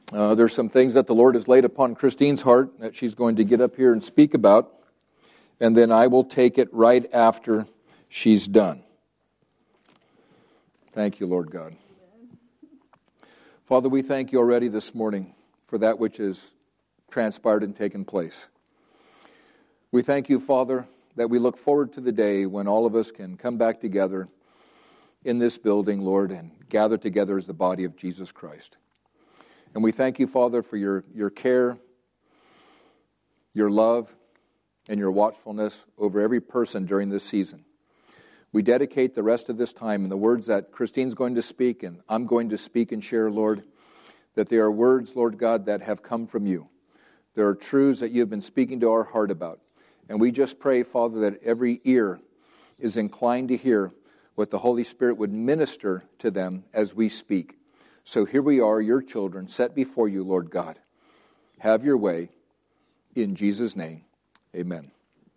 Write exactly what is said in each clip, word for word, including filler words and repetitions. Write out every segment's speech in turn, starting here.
Uh, there's some things that the Lord has laid upon Christine's heart that she's going to get up here and speak about, and then I will take it right after she's done. Thank you, Lord God. Father, we thank you already this morning for that which has transpired and taken place. We thank you, Father, that we look forward to the day when all of us can come back together in this building, Lord, and gather together as the body of Jesus Christ. And we thank you, Father, for your, your care, your love, and your watchfulness over every person during this season. We dedicate the rest of this time in the words that Christine's going to speak and I'm going to speak and share, Lord, that they are words, Lord God, that have come from you. There are truths that you have been speaking to our heart about. And we just pray, Father, that every ear is inclined to hear what the Holy Spirit would minister to them as we speak. So here we are, your children, set before you, Lord God. Have your way. In Jesus' name, amen.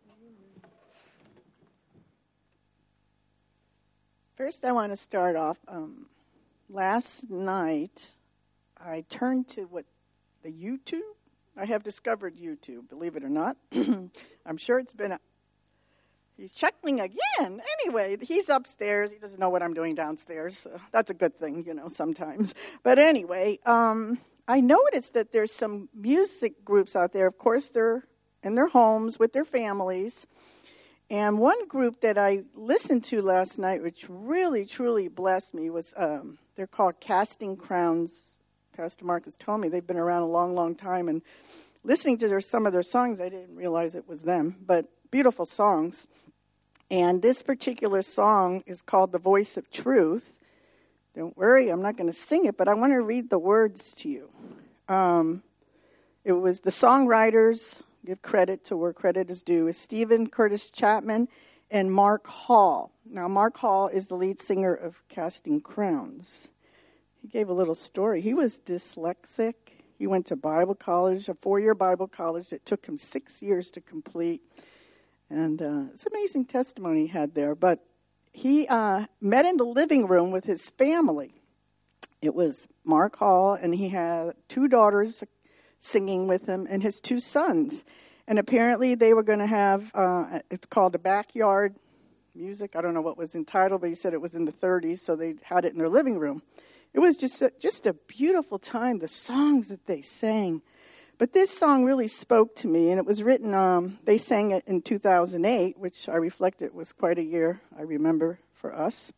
First, I want to start off. Um, last night, I turned to what the YouTube. I have discovered YouTube, believe it or not. I'm sure it's been a... He's chuckling again. Anyway, he's upstairs. He doesn't know what I'm doing downstairs. So that's a good thing, you know, sometimes. But anyway, um, I noticed that there's some music groups out there. Of course, they're in their homes with their families. And one group that I listened to last night, which really, truly blessed me, was um, they're called Casting Crowns. Pastor Marcus told me they've been around a long, long time. And listening to their, some of their songs, I didn't realize it was them. But beautiful songs. And this particular song is called The Voice of Truth. Don't worry, I'm not going to sing it, but I want to read the words to you. Um, it was the songwriters, give credit to where credit is due, is Stephen Curtis Chapman and Mark Hall. Now, Mark Hall is the lead singer of Casting Crowns. He gave a little story. He was dyslexic. He went to Bible college, a four-year Bible college that took him six years to complete. And uh, it's an amazing testimony he had there. But he uh, met in the living room with his family. It was Mark Hall, and he had two daughters singing with him and his two sons. And apparently they were going to have, uh, it's called a backyard music. I don't know what was entitled, but he said it was in the thirties, so they had it in their living room. It was just a, just a beautiful time, the songs that they sang. But this song really spoke to me, and it was written, um, they sang it in two thousand eight, which I reflected was quite a year, I remember, for us.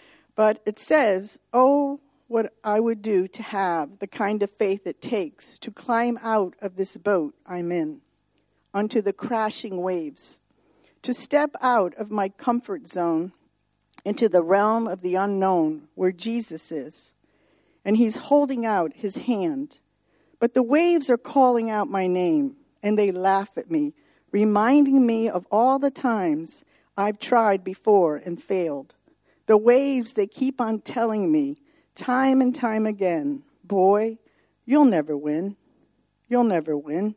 But it says, "Oh, what I would do to have the kind of faith it takes to climb out of this boat I'm in, onto the crashing waves, to step out of my comfort zone into the realm of the unknown where Jesus is, and he's holding out his hand. But the waves are calling out my name, and they laugh at me, reminding me of all the times I've tried before and failed. The waves, they keep on telling me, time and time again, boy, you'll never win. You'll never win.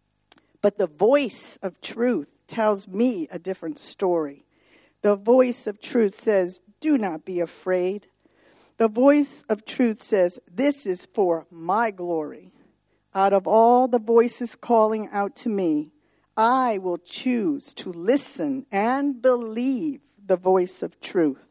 But the voice of truth tells me a different story. The voice of truth says, do not be afraid. The voice of truth says, this is for my glory. Out of all the voices calling out to me, I will choose to listen and believe the voice of truth.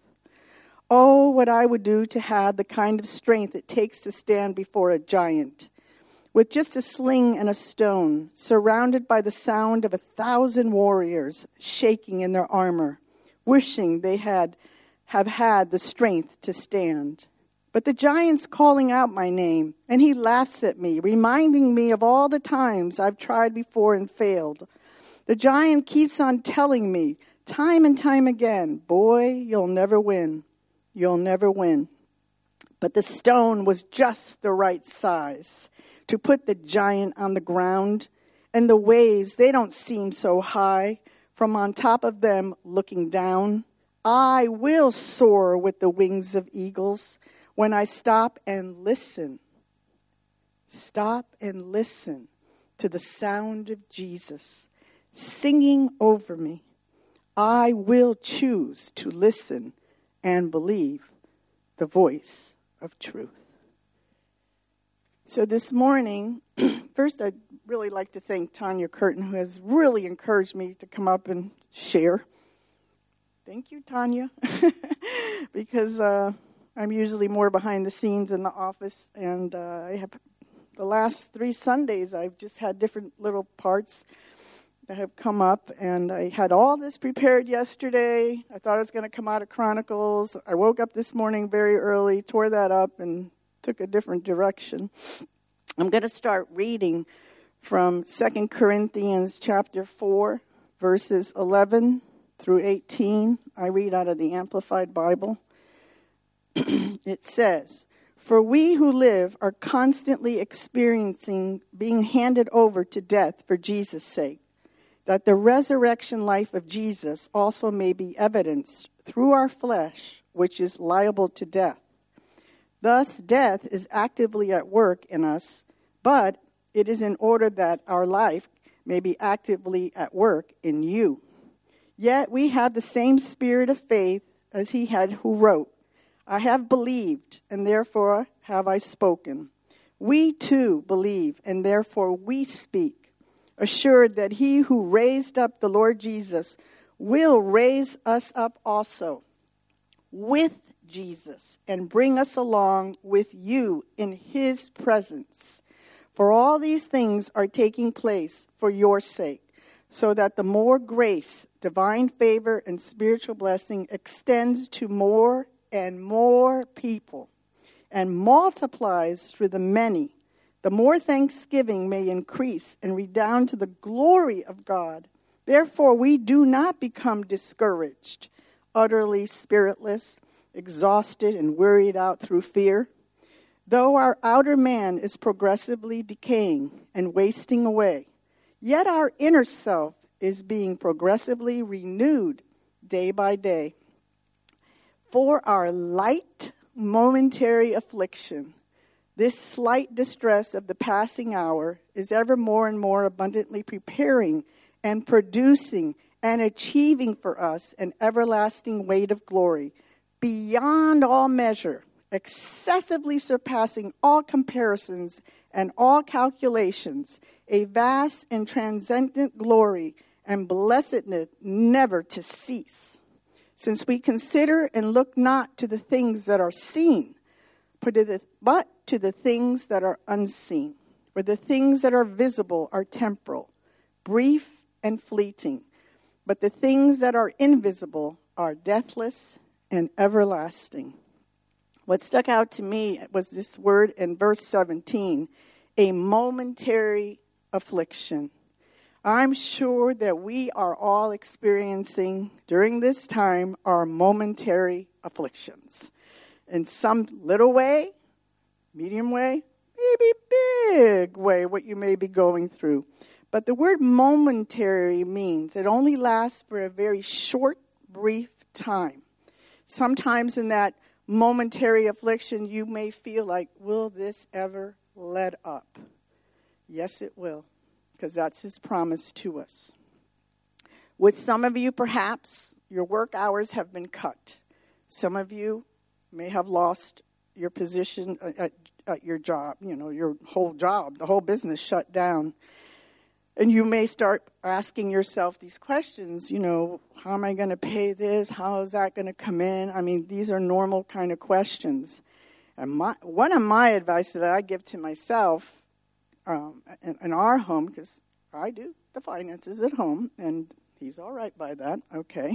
Oh, what I would do to have the kind of strength it takes to stand before a giant, with just a sling and a stone, surrounded by the sound of a thousand warriors shaking in their armor, wishing they had have had the strength to stand. But the giant's calling out my name, and he laughs at me, reminding me of all the times I've tried before and failed. The giant keeps on telling me, time and time again, boy, you'll never win. You'll never win. But the stone was just the right size to put the giant on the ground, and the waves, they don't seem so high. From on top of them, looking down, I will soar with the wings of eagles. When I stop and listen, stop and listen to the sound of Jesus singing over me, I will choose to listen and believe the voice of truth. So this morning, first I'd really like to thank Tanya Curtin, who has really encouraged me to come up and share. Thank you, Tanya, because uh, I'm usually more behind the scenes in the office, and uh, I have the last three Sundays I've just had different little parts that have come up, and I had all this prepared yesterday. I thought it was going to come out of Chronicles. I woke up this morning very early, tore that up, and took a different direction. I'm going to start reading from Second Corinthians chapter four, verses eleven through eighteen. I read out of the Amplified Bible. It says, "For we who live are constantly experiencing being handed over to death for Jesus' sake, that the resurrection life of Jesus also may be evidenced through our flesh, which is liable to death. Thus, death is actively at work in us, but it is in order that our life may be actively at work in you. Yet we have the same spirit of faith as he had who wrote, 'I have believed, and therefore have I spoken.' We too believe, and therefore we speak, assured that he who raised up the Lord Jesus will raise us up also with Jesus and bring us along with you in his presence. For all these things are taking place for your sake, so that the more grace, divine favor, and spiritual blessing extends to more and more people and multiplies through the many, the more thanksgiving may increase and redound to the glory of God. Therefore, we do not become discouraged, utterly spiritless, exhausted and worried out through fear. Though our outer man is progressively decaying and wasting away, yet our inner self is being progressively renewed day by day. For our light, momentary affliction, this slight distress of the passing hour is ever more and more abundantly preparing and producing and achieving for us an everlasting weight of glory, beyond all measure, excessively surpassing all comparisons and all calculations, a vast and transcendent glory and blessedness never to cease. Since we consider and look not to the things that are seen, but to the, but to the things that are unseen. For the things that are visible are temporal, brief and fleeting, but the things that are invisible are deathless and everlasting." What stuck out to me was this word in verse seventeen, a momentary affliction. I'm sure that we are all experiencing during this time our momentary afflictions. In some little way, medium way, maybe big way, what you may be going through. But the word momentary means it only lasts for a very short, brief time. Sometimes in that momentary affliction, you may feel like, will this ever let up? Yes, it will, because that's his promise to us. With some of you, perhaps, your work hours have been cut. Some of you may have lost your position at, at your job, you know, your whole job, the whole business shut down. And you may start asking yourself these questions, you know, how am I going to pay this? How is that going to come in? I mean, these are normal kind of questions. And my, one of my advice that I give to myself um, in, in our home, because I do the finances at home, and he's all right by that, okay.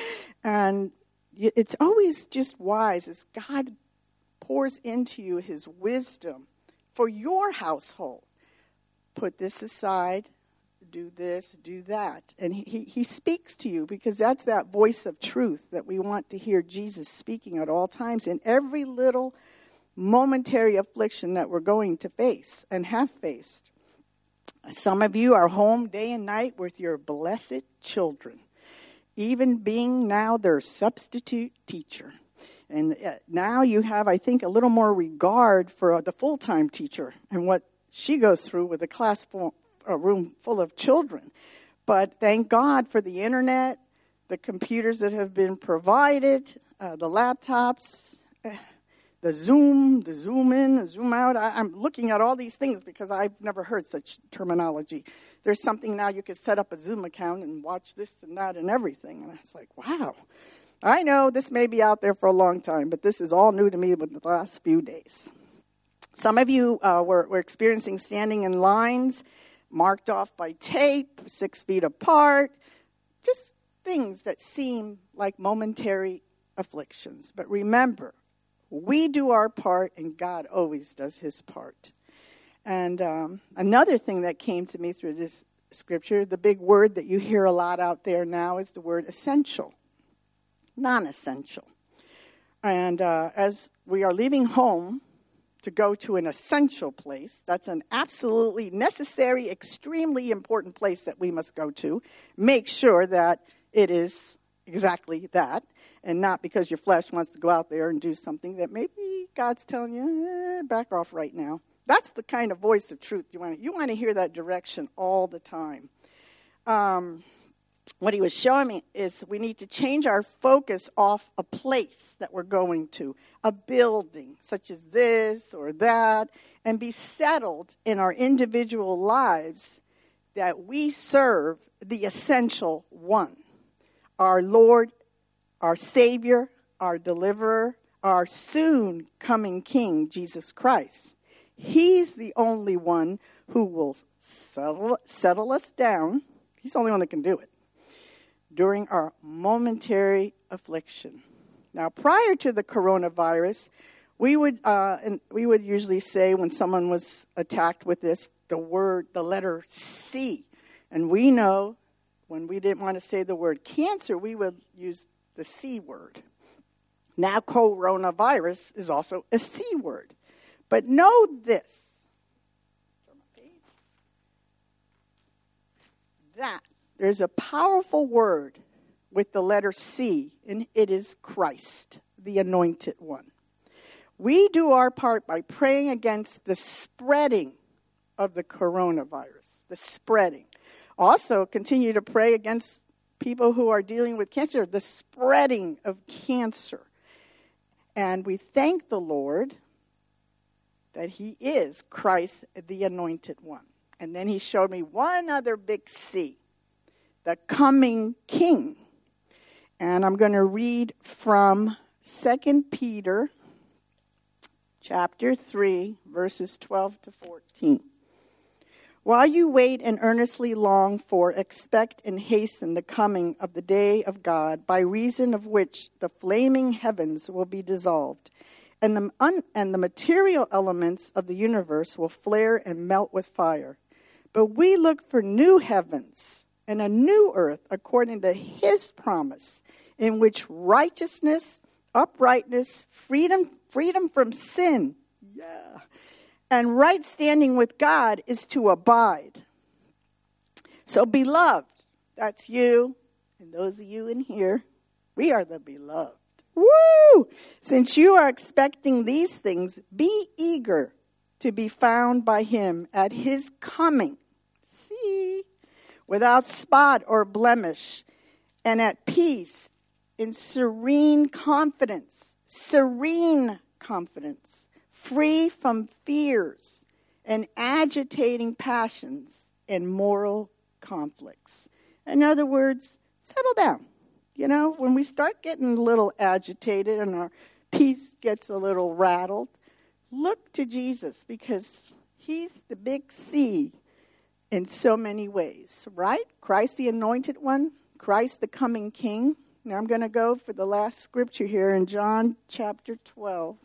And it's always just wise as God pours into you his wisdom for your household. Put this aside. Do this, do that. And he, he speaks to you because that's that voice of truth that we want to hear Jesus speaking at all times in every little momentary affliction that we're going to face and have faced. Some of you are home day and night with your blessed children, even being now their substitute teacher. And now you have, I think, a little more regard for the full-time teacher and what she goes through with a class full a room full of children. But thank God for the internet, the computers that have been provided, uh, the laptops. Uh, the zoom, the zoom in, the zoom out. I, I'm looking at all these things because I've never heard such terminology. There's something now you could set up a Zoom account and watch this and that and everything. And it's like, wow. I know this may be out there for a long time, but this is all new to me within the last few days. Some of you uh, were, were experiencing standing in lines, marked off by tape, six feet apart, just things that seem like momentary afflictions. But remember, we do our part, and God always does his part. And um, another thing that came to me through this scripture, the big word that you hear a lot out there now is the word essential, non-essential. And uh, as we are leaving home to go to an essential place, that's an absolutely necessary, extremely important place that we must go to, make sure that it is exactly that, and not because your flesh wants to go out there and do something that maybe God's telling you, eh, back off right now. That's the kind of voice of truth you want. You want to hear that direction all the time. Um, what he was showing me is we need to change our focus off a place that we're going to, a building such as this or that, and be settled in our individual lives that we serve the essential one, our Lord, our Savior, our Deliverer, our soon coming King, Jesus Christ. He's the only one who will settle, settle us down. He's the only one that can do it during our momentary affliction. Now, prior to the coronavirus, we would uh, and we would usually say when someone was attacked with this, the word, the letter C. And we know when we didn't want to say the word cancer, we would use the C word. Now, coronavirus is also a C word. But know this, that there's a powerful word with the letter C, and it is Christ, the Anointed One. We do our part by praying against the spreading of the coronavirus, the spreading. Also, continue to pray against people who are dealing with cancer, the spreading of cancer. And we thank the Lord that he is Christ, the Anointed One. And then he showed me one other big C, the coming King. And I'm going to read from Second Peter chapter three, verses twelve to fourteen. While you wait and earnestly long for, expect and hasten the coming of the day of God, by reason of which the flaming heavens will be dissolved, and the, un, and the material elements of the universe will flare and melt with fire. But we look for new heavens and a new earth according to his promise, in which righteousness, uprightness, freedom, freedom from sin, yeah, and right standing with God is to abide. So, beloved, that's you, and those of you in here, we are the beloved. Woo! Since you are expecting these things, be eager to be found by him at his coming. See? Without spot or blemish, and at peace, in serene confidence, serene confidence, free from fears and agitating passions and moral conflicts. In other words, settle down. You know, when we start getting a little agitated and our peace gets a little rattled, look to Jesus, because he's the big C in so many ways, right? Christ the Anointed One, Christ the coming King. Now I'm going to go for the last scripture here in John chapter twelve,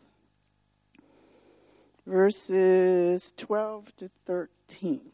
verses twelve to thirteen.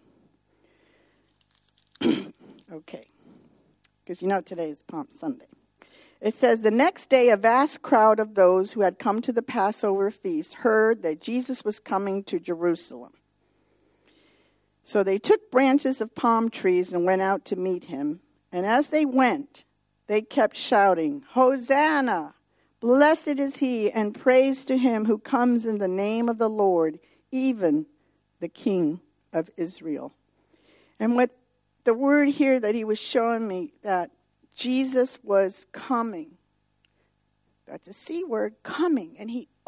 Okay, because you know today is Palm Sunday. It says, the next day a vast crowd of those who had come to the Passover feast heard that Jesus was coming to Jerusalem. So they took branches of palm trees and went out to meet him. And as they went, they kept shouting, Hosanna! Blessed is he, and praise to him who comes in the name of the Lord, even the King of Israel. And what the word here that he was showing me, that Jesus was coming. That's a C word, coming. And he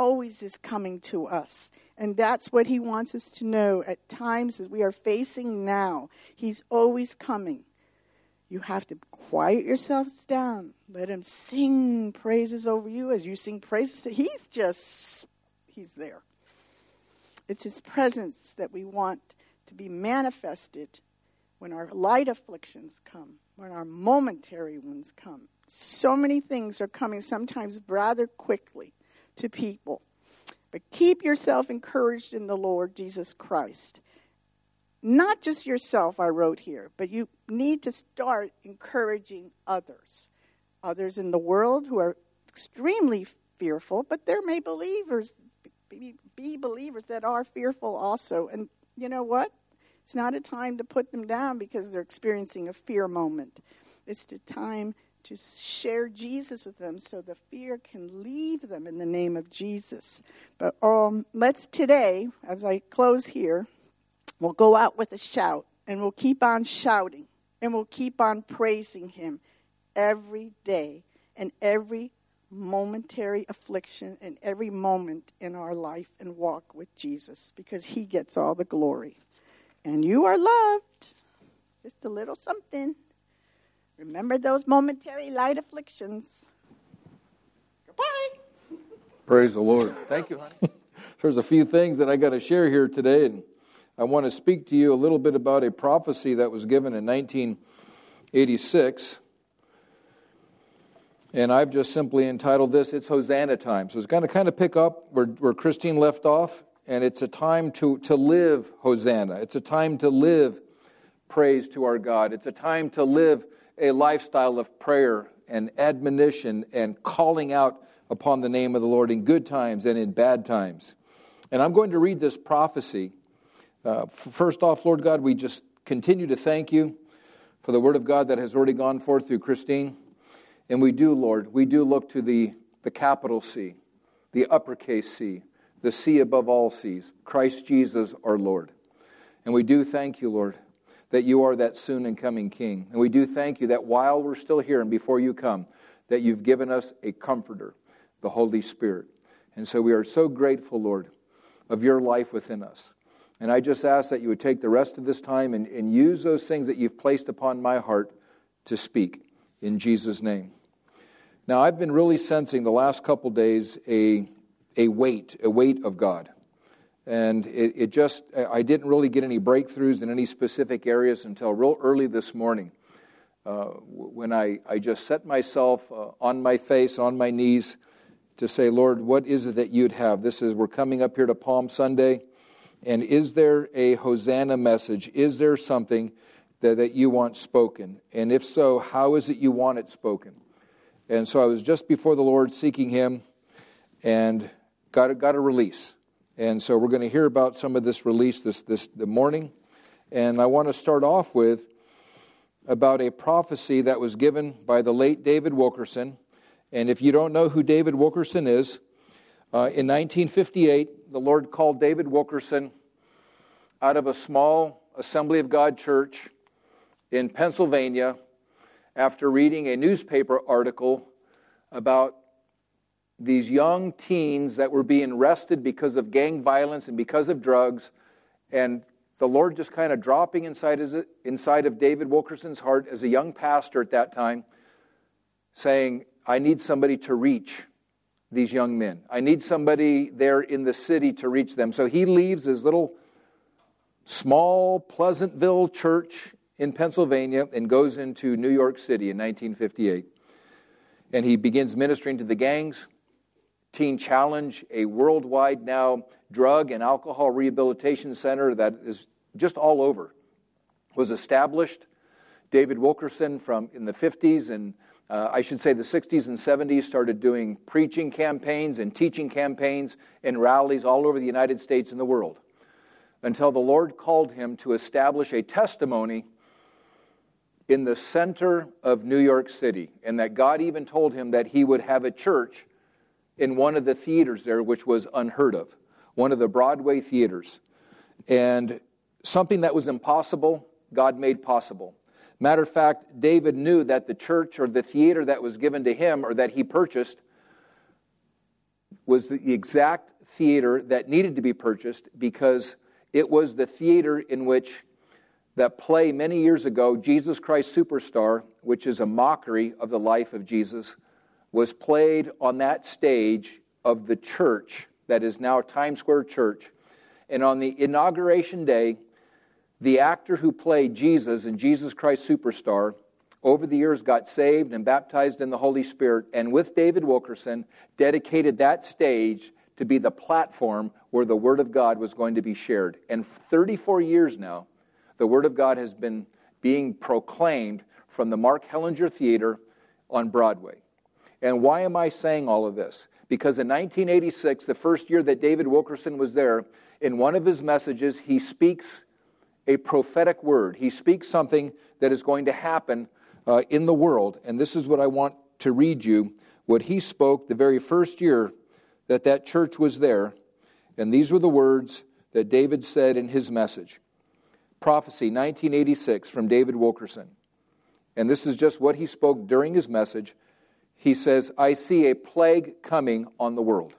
always is coming to us. And that's what he wants us to know at times as we are facing now. He's always coming. You have to quiet yourselves down. Let him sing praises over you as you sing praises. He's just, he's there. It's his presence that we want to be manifested when our light afflictions come, when our momentary ones come. So many things are coming sometimes rather quickly to people. But keep yourself encouraged in the Lord Jesus Christ. Not just yourself, I wrote here, but you need to start encouraging others. Others in the world who are extremely fearful, but there may believers be, be believers that are fearful also. And you know what? It's not a time to put them down because they're experiencing a fear moment. It's the time to share Jesus with them so the fear can leave them in the name of Jesus. But um, let's today, as I close here, we'll go out with a shout, and we'll keep on shouting, and we'll keep on praising him every day and every momentary affliction and every moment in our life and walk with Jesus, because he gets all the glory. And you are loved. Just a little something. Remember those momentary light afflictions. Goodbye. Praise the Lord. Thank you, honey. There's a few things that I got to share here today, and I want to speak to you a little bit about a prophecy that was given in nineteen eighty-six. And I've just simply entitled this, It's Hosanna Time. So it's going to kind of pick up where, where Christine left off, and it's a time to, to live Hosanna. It's a time to live praise to our God. It's a time to live a lifestyle of prayer and admonition and calling out upon the name of the Lord in good times and in bad times. And I'm going to read this prophecy. Uh, first off, Lord God, we just continue to thank you for the word of God that has already gone forth through Christine. And we do, Lord, we do look to the, the capital C, the uppercase C, the C above all C's, Christ Jesus our Lord. And we do thank you, Lord, that you are that soon and coming King. And we do thank you that while we're still here and before you come, that you've given us a comforter, the Holy Spirit. And so we are so grateful, Lord, of your life within us. And I just ask that you would take the rest of this time and, and use those things that you've placed upon my heart to speak in Jesus' name. Now, I've been really sensing the last couple days a, a weight, a weight of God. And it, it just, I didn't really get any breakthroughs in any specific areas until real early this morning uh, when I, I just set myself uh, on my face, on my knees to say, Lord, what is it that you'd have? This is, we're coming up here to Palm Sunday, and is there a Hosanna message? Is there something that, that you want spoken? And if so, how is it you want it spoken? And so I was just before the Lord seeking him and got a, got a release. And so we're going to hear about some of this release this, this the morning. And I want to start off with about a prophecy that was given by the late David Wilkerson. And if you don't know who David Wilkerson is, uh, in nineteen fifty-eight, the Lord called David Wilkerson out of a small Assembly of God church in Pennsylvania after reading a newspaper article about these young teens that were being arrested because of gang violence and because of drugs, and the Lord just kind of dropping inside, his, inside of David Wilkerson's heart as a young pastor at that time, saying, I need somebody to reach these young men. I need somebody there in the city to reach them. So he leaves his little small Pleasantville church in Pennsylvania and goes into New York City in nineteen fifty-eight. And he begins ministering to the gangs. Teen Challenge, a worldwide now drug and alcohol rehabilitation center that is just all over, was established. David Wilkerson from in the fifties and uh, I should say the sixties and seventies started doing preaching campaigns and teaching campaigns and rallies all over the United States and the world until the Lord called him to establish a testimony in the center of New York City, and that God even told him that he would have a church in one of the theaters there, which was unheard of, one of the Broadway theaters. And something that was impossible, God made possible. Matter of fact, David knew that the church or the theater that was given to him or that he purchased was the exact theater that needed to be purchased because it was the theater in which that play many years ago, Jesus Christ Superstar, which is a mockery of the life of Jesus, was played on that stage of the church that is now Times Square Church. And on the inauguration day, the actor who played Jesus in Jesus Christ Superstar over the years got saved and baptized in the Holy Spirit, and with David Wilkerson dedicated that stage to be the platform where the Word of God was going to be shared. And for thirty-four years now, the Word of God has been being proclaimed from the Mark Hellinger Theater on Broadway. And why am I saying all of this? Because in nineteen eighty-six, the first year that David Wilkerson was there, in one of his messages, he speaks a prophetic word. He speaks something that is going to happen uh, in the world. And this is what I want to read you, what he spoke the very first year that that church was there. And these were the words that David said in his message. Prophecy, nineteen eighty-six, from David Wilkerson. And this is just what he spoke during his message. He says, I see a plague coming on the world.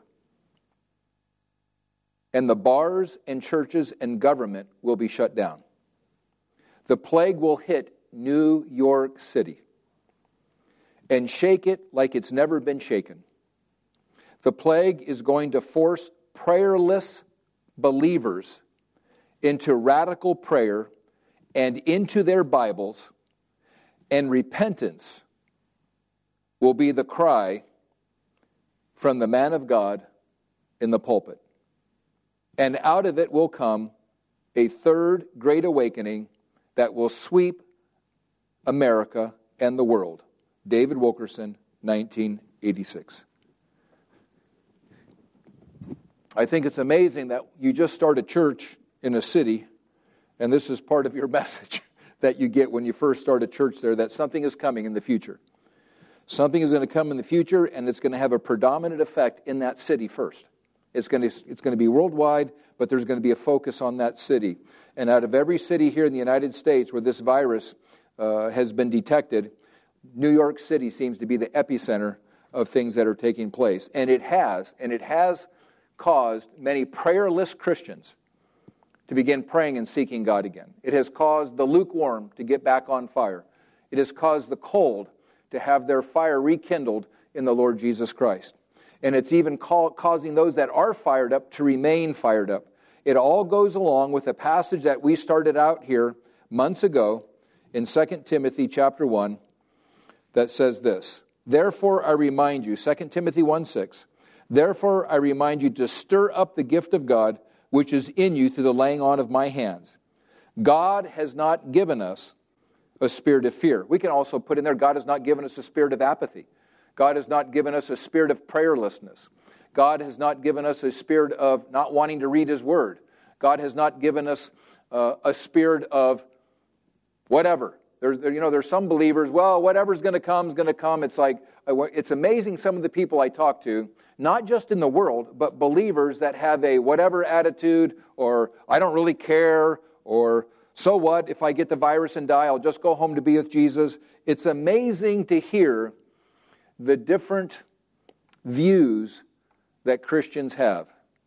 And the bars and churches and government will be shut down. The plague will hit New York City and shake it like it's never been shaken. The plague is going to force prayerless believers into radical prayer and into their Bibles, and repentance will be the cry from the man of God in the pulpit. And out of it will come a third great awakening that will sweep America and the world. David Wilkerson, nineteen eighty-six. I think it's amazing that you just start a church in a city, and this is part of your message that you get when you first start a church there, that something is coming in the future. Something is going to come in the future, and it's going to have a predominant effect in that city first. It's going to, it's going to be worldwide, but there's going to be a focus on that city. And out of every city here in the United States where this virus uh, has been detected, New York City seems to be the epicenter of things that are taking place. And it has, and it has caused many prayerless Christians to begin praying and seeking God again. It has caused the lukewarm to get back on fire. It has caused the cold to have their fire rekindled in the Lord Jesus Christ. And it's even call, causing those that are fired up to remain fired up. It all goes along with a passage that we started out here months ago in Second Timothy chapter one that says this, Therefore I remind you, Second Timothy one six, Therefore I remind you to stir up the gift of God which is in you through the laying on of my hands. God has not given us a spirit of fear. We can also put in there, God has not given us a spirit of apathy. God has not given us a spirit of prayerlessness. God has not given us a spirit of not wanting to read His Word. God has not given us uh, a spirit of whatever. There's, there, you know, there's some believers, well, whatever's going to come is going to come. It's like, it's amazing some of the people I talk to, not just in the world, but believers that have a whatever attitude, or I don't really care, or so what, if I get the virus and die, I'll just go home to be with Jesus. It's amazing to hear the different views that Christians have.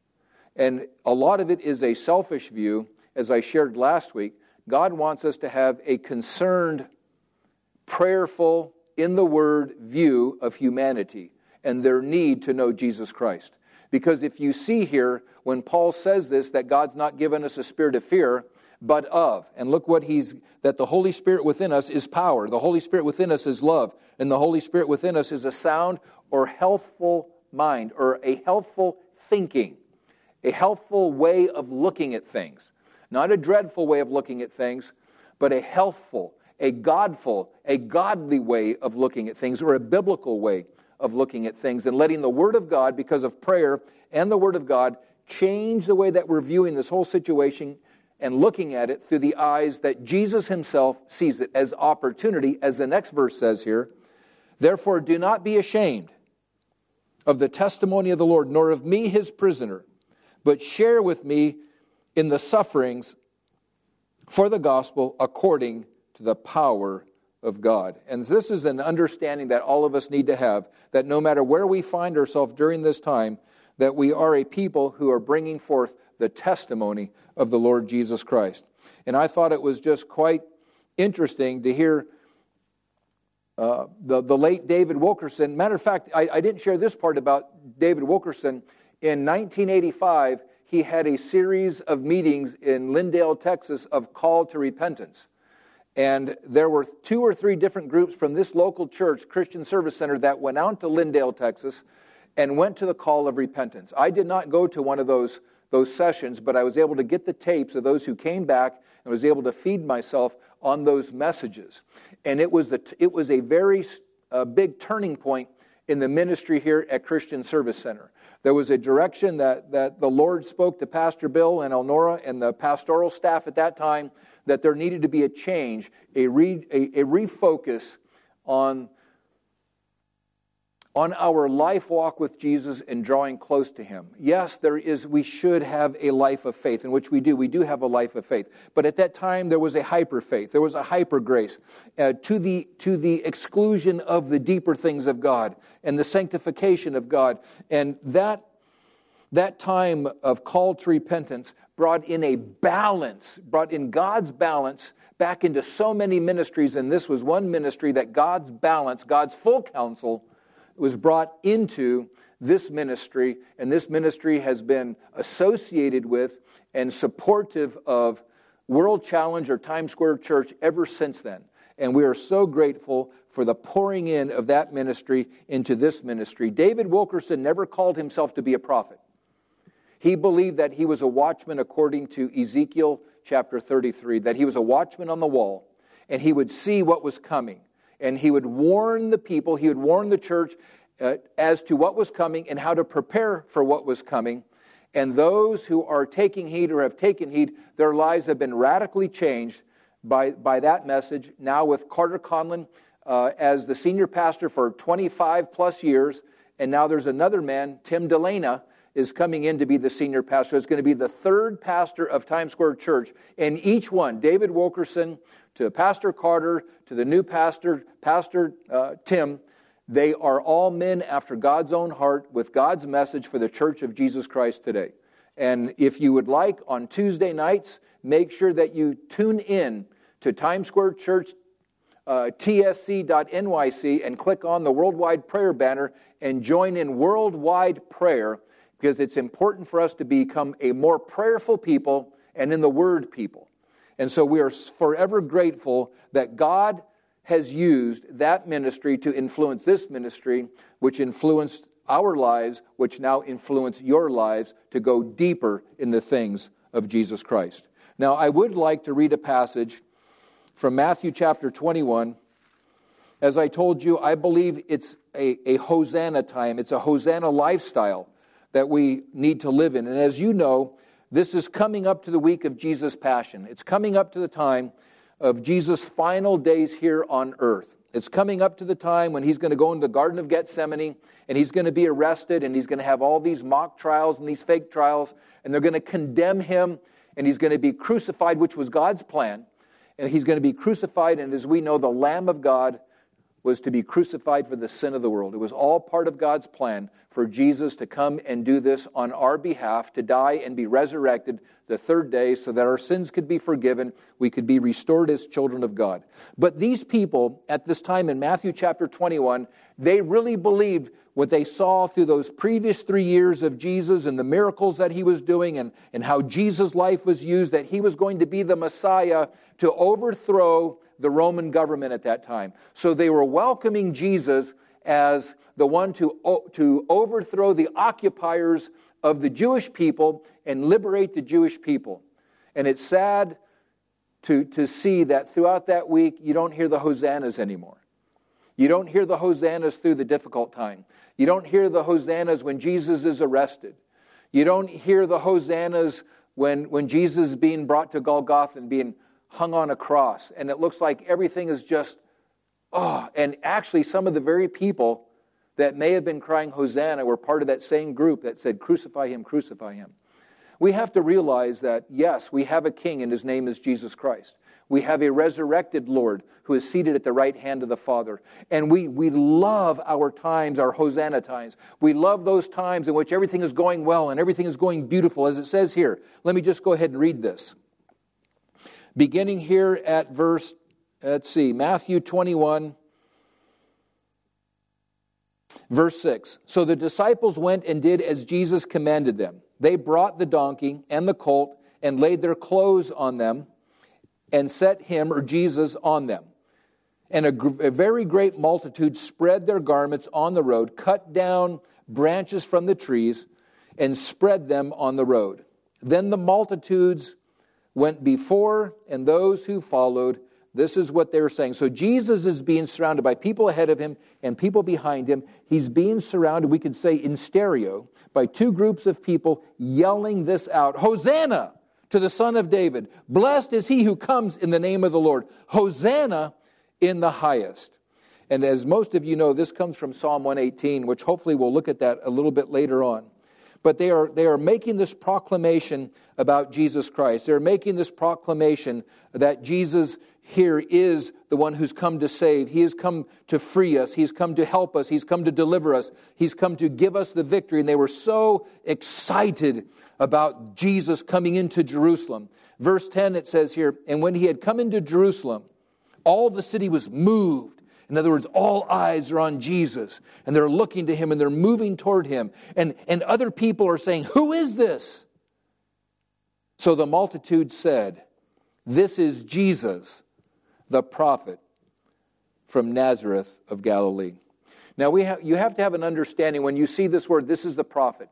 And a lot of it is a selfish view, as I shared last week. God wants us to have a concerned, prayerful, in the Word view of humanity and their need to know Jesus Christ. Because if you see here, when Paul says this, that God's not given us a spirit of fear, but of. And look what he's, that the Holy Spirit within us is power. The Holy Spirit within us is love. And the Holy Spirit within us is a sound or healthful mind, or a healthful thinking, a healthful way of looking at things. Not a dreadful way of looking at things, but a healthful, a godful, a godly way of looking at things, or a biblical way of looking at things, and letting the Word of God, because of prayer and the Word of God, change the way that we're viewing this whole situation and looking at it through the eyes that Jesus Himself sees it as opportunity, as the next verse says here. Therefore, do not be ashamed of the testimony of the Lord, nor of me, His prisoner, but share with me in the sufferings for the gospel according to the power of God. And this is an understanding that all of us need to have, that no matter where we find ourselves during this time, that we are a people who are bringing forth the testimony of the Lord Jesus Christ. And I thought it was just quite interesting to hear uh, the, the late David Wilkerson. Matter of fact, I, I didn't share this part about David Wilkerson. In nineteen eighty-five, he had a series of meetings in Lindale, Texas, of call to repentance. And there were two or three different groups from this local church, Christian Service Center, that went out to Lindale, Texas, and went to the call of repentance. I did not go to one of those, those sessions, but I was able to get the tapes of those who came back and was able to feed myself on those messages. And it was, the, it was a very uh, big turning point in the ministry here at Christian Service Center. There was a direction that, that the Lord spoke to Pastor Bill and Elnora and the pastoral staff at that time, that there needed to be a change, a, re, a, a refocus on, on our life walk with Jesus and drawing close to Him. Yes, there is. We should have a life of faith, in which we do. We do have a life of faith. But at that time, there was a hyper faith. There was a hyper grace uh, to the to the exclusion of the deeper things of God and the sanctification of God. And that that time of call to repentance brought in a balance, brought in God's balance back into so many ministries, and this was one ministry that God's balance, God's full counsel, was brought into this ministry, and this ministry has been associated with and supportive of World Challenge or Times Square Church ever since then. And we are so grateful for the pouring in of that ministry into this ministry. David Wilkerson never called himself to be a prophet. He believed that he was a watchman according to Ezekiel chapter thirty-three, that he was a watchman on the wall, and he would see what was coming. And he would warn the people, he would warn the church uh, as to what was coming and how to prepare for what was coming. And those who are taking heed or have taken heed, their lives have been radically changed by, by that message. Now with Carter Conlon uh, as the senior pastor for twenty-five plus years, and now there's another man, Tim Delana, is coming in to be the senior pastor. It's going to be the third pastor of Times Square Church. And each one, David Wilkerson, to Pastor Carter, to the new pastor, Pastor uh, Tim, they are all men after God's own heart with God's message for the Church of Jesus Christ today. And if you would like, on Tuesday nights, make sure that you tune in to Times Square Church, uh, T S C dot N Y C, and click on the Worldwide Prayer banner and join in worldwide prayer, because it's important for us to become a more prayerful people and in the Word people. And so we are forever grateful that God has used that ministry to influence this ministry, which influenced our lives, which now influence your lives to go deeper in the things of Jesus Christ. Now, I would like to read a passage from Matthew chapter twenty-one. As I told you, I believe it's a, a Hosanna time. It's a Hosanna lifestyle that we need to live in. And as you know, this is coming up to the week of Jesus' Passion. It's coming up to the time of Jesus' final days here on earth. It's coming up to the time when he's going to go into the Garden of Gethsemane, and he's going to be arrested, and he's going to have all these mock trials and these fake trials, and they're going to condemn him, and he's going to be crucified, which was God's plan. And he's going to be crucified, and as we know, the Lamb of God was to be crucified for the sin of the world. It was all part of God's plan for Jesus to come and do this on our behalf, to die and be resurrected the third day so that our sins could be forgiven, we could be restored as children of God. But these people at this time in Matthew chapter twenty-one, they really believed what they saw through those previous three years of Jesus and the miracles that he was doing and, and how Jesus' life was used, that he was going to be the Messiah to overthrow the Roman government at that time. So they were welcoming Jesus as the one to, to overthrow the occupiers of the Jewish people and liberate the Jewish people. And it's sad to, to see that throughout that week, you don't hear the hosannas anymore. You don't hear the hosannas through the difficult time. You don't hear the hosannas when Jesus is arrested. You don't hear the hosannas when, when Jesus is being brought to Golgotha and being hung on a cross, and it looks like everything is just, oh, and actually some of the very people that may have been crying Hosanna were part of that same group that said, crucify him, crucify him. We have to realize that, yes, we have a king and his name is Jesus Christ. We have a resurrected Lord who is seated at the right hand of the Father. And we, we love our times, our Hosanna times. We love those times in which everything is going well and everything is going beautiful, as it says here. Let me just go ahead and read this. Beginning here at verse, let's see, Matthew twenty-one, verse six. So the disciples went and did as Jesus commanded them. They brought the donkey and the colt and laid their clothes on them, and set him, or Jesus, on them. And a, a very great multitude spread their garments on the road, cut down branches from the trees, and spread them on the road. Then the multitudes went before, and those who followed. This is what they were saying. So Jesus is being surrounded by people ahead of him and people behind him. He's being surrounded, we could say in stereo, by two groups of people yelling this out. Hosanna to the Son of David. Blessed is he who comes in the name of the Lord. Hosanna in the highest. And as most of you know, this comes from Psalm one eighteen, which hopefully we'll look at that a little bit later on. But they are, they are making this proclamation about Jesus Christ. They're making this proclamation that Jesus here is the one who's come to save. He has come to free us. He's come to help us. He's come to deliver us. He's come to give us the victory. And they were so excited about Jesus coming into Jerusalem. Verse ten, it says here, and when he had come into Jerusalem, all the city was moved. In other words, all eyes are on Jesus, and they're looking to him, and they're moving toward him. And, and other people are saying, who is this? So the multitude said, this is Jesus, the prophet from Nazareth of Galilee. Now, we have, you have to have an understanding when you see this word, this is the prophet.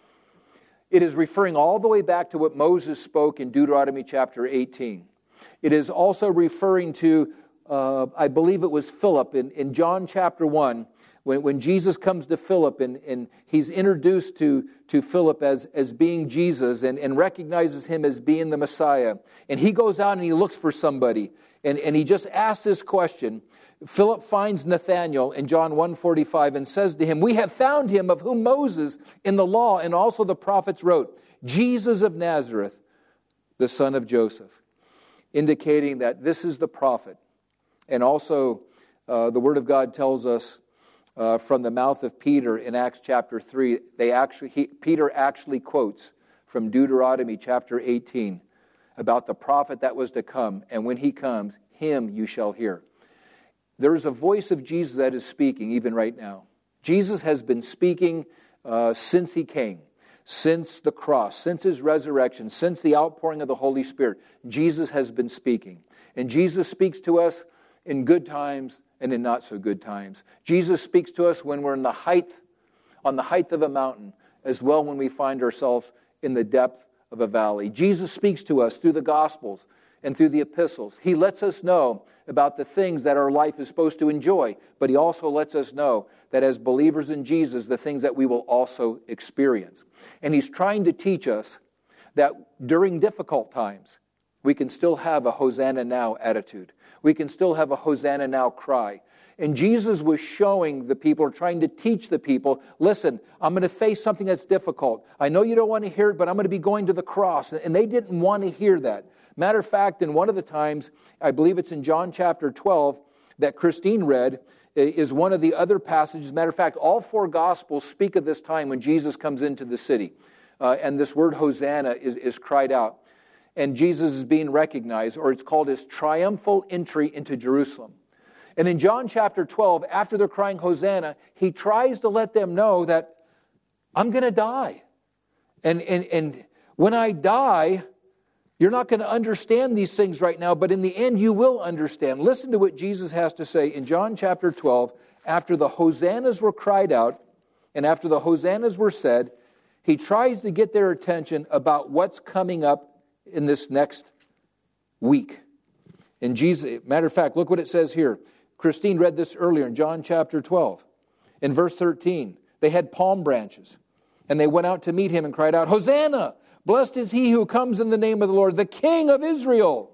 It is referring all the way back to what Moses spoke in Deuteronomy chapter eighteen. It is also referring to, uh, I believe it was Philip in, in John chapter one, when, when Jesus comes to Philip and, and he's introduced to, to Philip as, as being Jesus and, and recognizes him as being the Messiah. And he goes out and he looks for somebody. And, and he just asks this question. Philip finds Nathanael in John one forty-five and says to him, we have found him of whom Moses in the law and also the prophets wrote, Jesus of Nazareth, the son of Joseph, indicating that this is the prophet. And also uh, the Word of God tells us uh, from the mouth of Peter in Acts chapter three, they actually he, Peter actually quotes from Deuteronomy chapter eighteen about the prophet that was to come, and when he comes, him you shall hear. There is a voice of Jesus that is speaking even right now. Jesus has been speaking uh, since he came, since the cross, since his resurrection, since the outpouring of the Holy Spirit. Jesus has been speaking. And Jesus speaks to us in good times and in not so good times. Jesus speaks to us when we're in the height, on the height of a mountain, as well when we find ourselves in the depth of a valley. Jesus speaks to us through the Gospels and through the epistles. He lets us know about the things that our life is supposed to enjoy, but he also lets us know that as believers in Jesus, the things that we will also experience. And he's trying to teach us that during difficult times, we can still have a Hosanna now attitude. We can still have a Hosanna now cry. And Jesus was showing the people, or trying to teach the people, listen, I'm going to face something that's difficult. I know you don't want to hear it, but I'm going to be going to the cross. And they didn't want to hear that. Matter of fact, in one of the times, I believe it's in John chapter twelve, that Christine read, is one of the other passages. Matter of fact, all four Gospels speak of this time when Jesus comes into the city. Uh, and this word Hosanna is, is cried out. And Jesus is being recognized, or it's called his triumphal entry into Jerusalem. And in John chapter twelve, after they're crying Hosanna, he tries to let them know that I'm going to die. And, and, and when I die, you're not going to understand these things right now, but in the end you will understand. Listen to what Jesus has to say in John chapter twelve. After the Hosannas were cried out, and after the Hosannas were said, he tries to get their attention about what's coming up in this next week. And Jesus, matter of fact, look what it says here. Christine read this earlier in John chapter twelve. In verse thirteen, they had palm branches, and they went out to meet him and cried out, Hosanna! Blessed is he who comes in the name of the Lord, the King of Israel.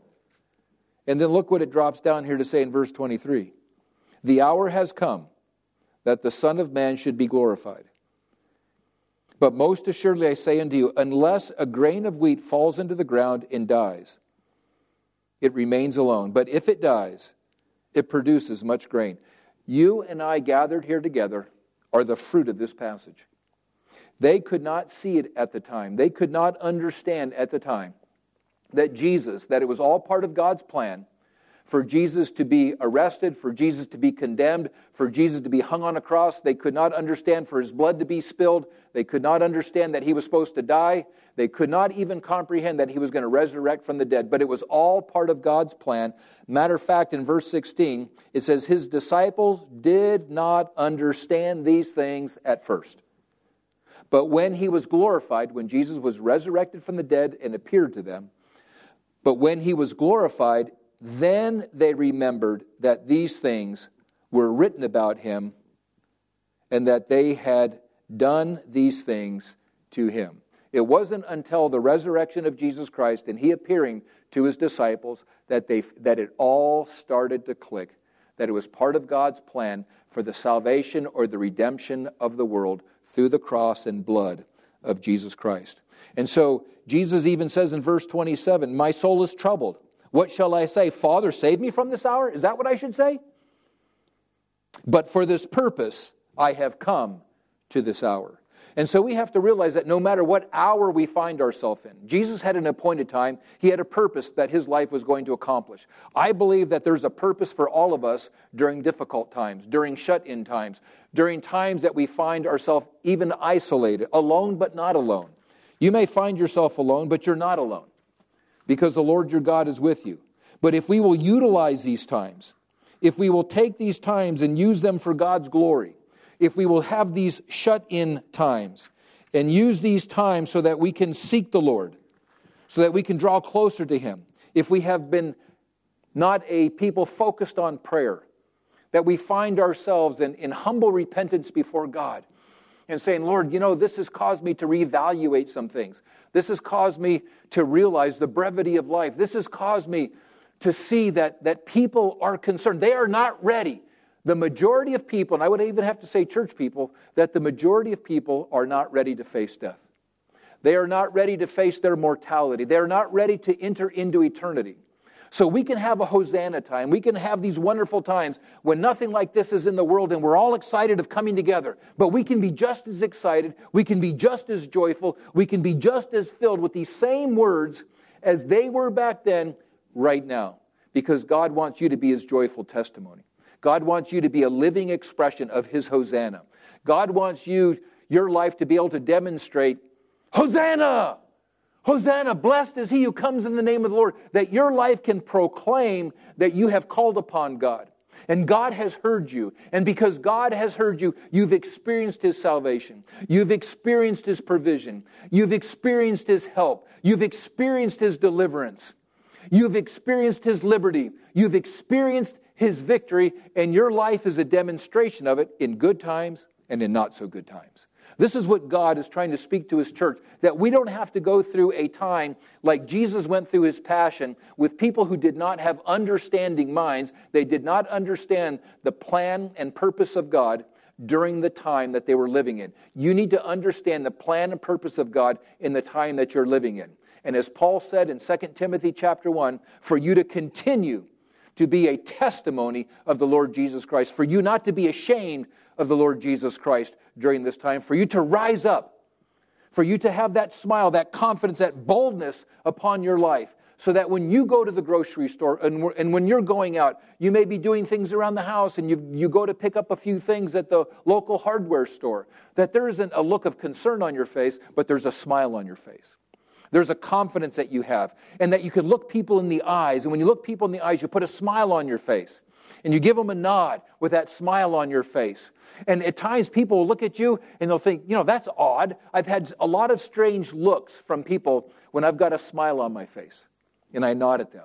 And then look what it drops down here to say in verse twenty-three. The hour has come that the Son of Man should be glorified. But most assuredly I say unto you, unless a grain of wheat falls into the ground and dies, it remains alone. But if it dies, it produces much grain. You and I gathered here together are the fruit of this passage. They could not see it at the time. They could not understand at the time that Jesus, that it was all part of God's plan for Jesus to be arrested, for Jesus to be condemned, for Jesus to be hung on a cross. They could not understand for his blood to be spilled. They could not understand that he was supposed to die. They could not even comprehend that he was going to resurrect from the dead. But it was all part of God's plan. Matter of fact, in verse sixteen, it says, his disciples did not understand these things at first. But when he was glorified, when Jesus was resurrected from the dead and appeared to them, but when he was glorified, then they remembered that these things were written about him and that they had done these things to him. It wasn't until the resurrection of Jesus Christ and he appearing to his disciples that they that it all started to click, that it was part of God's plan for the salvation or the redemption of the world through the cross and blood of Jesus Christ. And so Jesus even says in verse twenty-seven, my soul is troubled. What shall I say? Father, save me from this hour? Is that what I should say? But for this purpose I have come to this hour. And so we have to realize that no matter what hour we find ourselves in, Jesus had an appointed time. He had a purpose that his life was going to accomplish. I believe that there's a purpose for all of us during difficult times, during shut-in times, during times that we find ourselves even isolated, alone but not alone. You may find yourself alone, but you're not alone, because the Lord your God is with you. But if we will utilize these times, if we will take these times and use them for God's glory, if we will have these shut-in times and use these times so that we can seek the Lord, so that we can draw closer to him, if we have been not a people focused on prayer, that we find ourselves in, in humble repentance before God and saying, Lord, you know, this has caused me to reevaluate some things. This has caused me to realize the brevity of life. This has caused me to see that, that people are concerned. They are not ready. The majority of people, and I would even have to say church people, that the majority of people are not ready to face death. They are not ready to face their mortality. They are not ready to enter into eternity. So we can have a Hosanna time. We can have these wonderful times when nothing like this is in the world and we're all excited of coming together. But we can be just as excited. We can be just as joyful. We can be just as filled with these same words as they were back then right now. Because God wants you to be his joyful testimony. God wants you to be a living expression of his Hosanna. God wants you, your life, to be able to demonstrate, Hosanna! Hosanna, blessed is he who comes in the name of the Lord, that your life can proclaim that you have called upon God. And God has heard you. And because God has heard you, you've experienced his salvation. You've experienced his provision. You've experienced his help. You've experienced his deliverance. You've experienced his liberty. You've experienced his victory, and your life is a demonstration of it in good times and in not so good times. This is what God is trying to speak to his church, that we don't have to go through a time like Jesus went through his passion with people who did not have understanding minds. They did not understand the plan and purpose of God during the time that they were living in. You need to understand the plan and purpose of God in the time that you're living in. And as Paul said in Second Timothy chapter one, for you to continue to be a testimony of the Lord Jesus Christ, for you not to be ashamed of the Lord Jesus Christ during this time, for you to rise up, for you to have that smile, that confidence, that boldness upon your life, so that when you go to the grocery store and, and when you're going out, you may be doing things around the house and you, you go to pick up a few things at the local hardware store, that there isn't a look of concern on your face, but there's a smile on your face. There's a confidence that you have, and that you can look people in the eyes. And when you look people in the eyes, you put a smile on your face. And you give them a nod with that smile on your face. And at times people will look at you and they'll think, you know, that's odd. I've had a lot of strange looks from people when I've got a smile on my face. And I nod at them.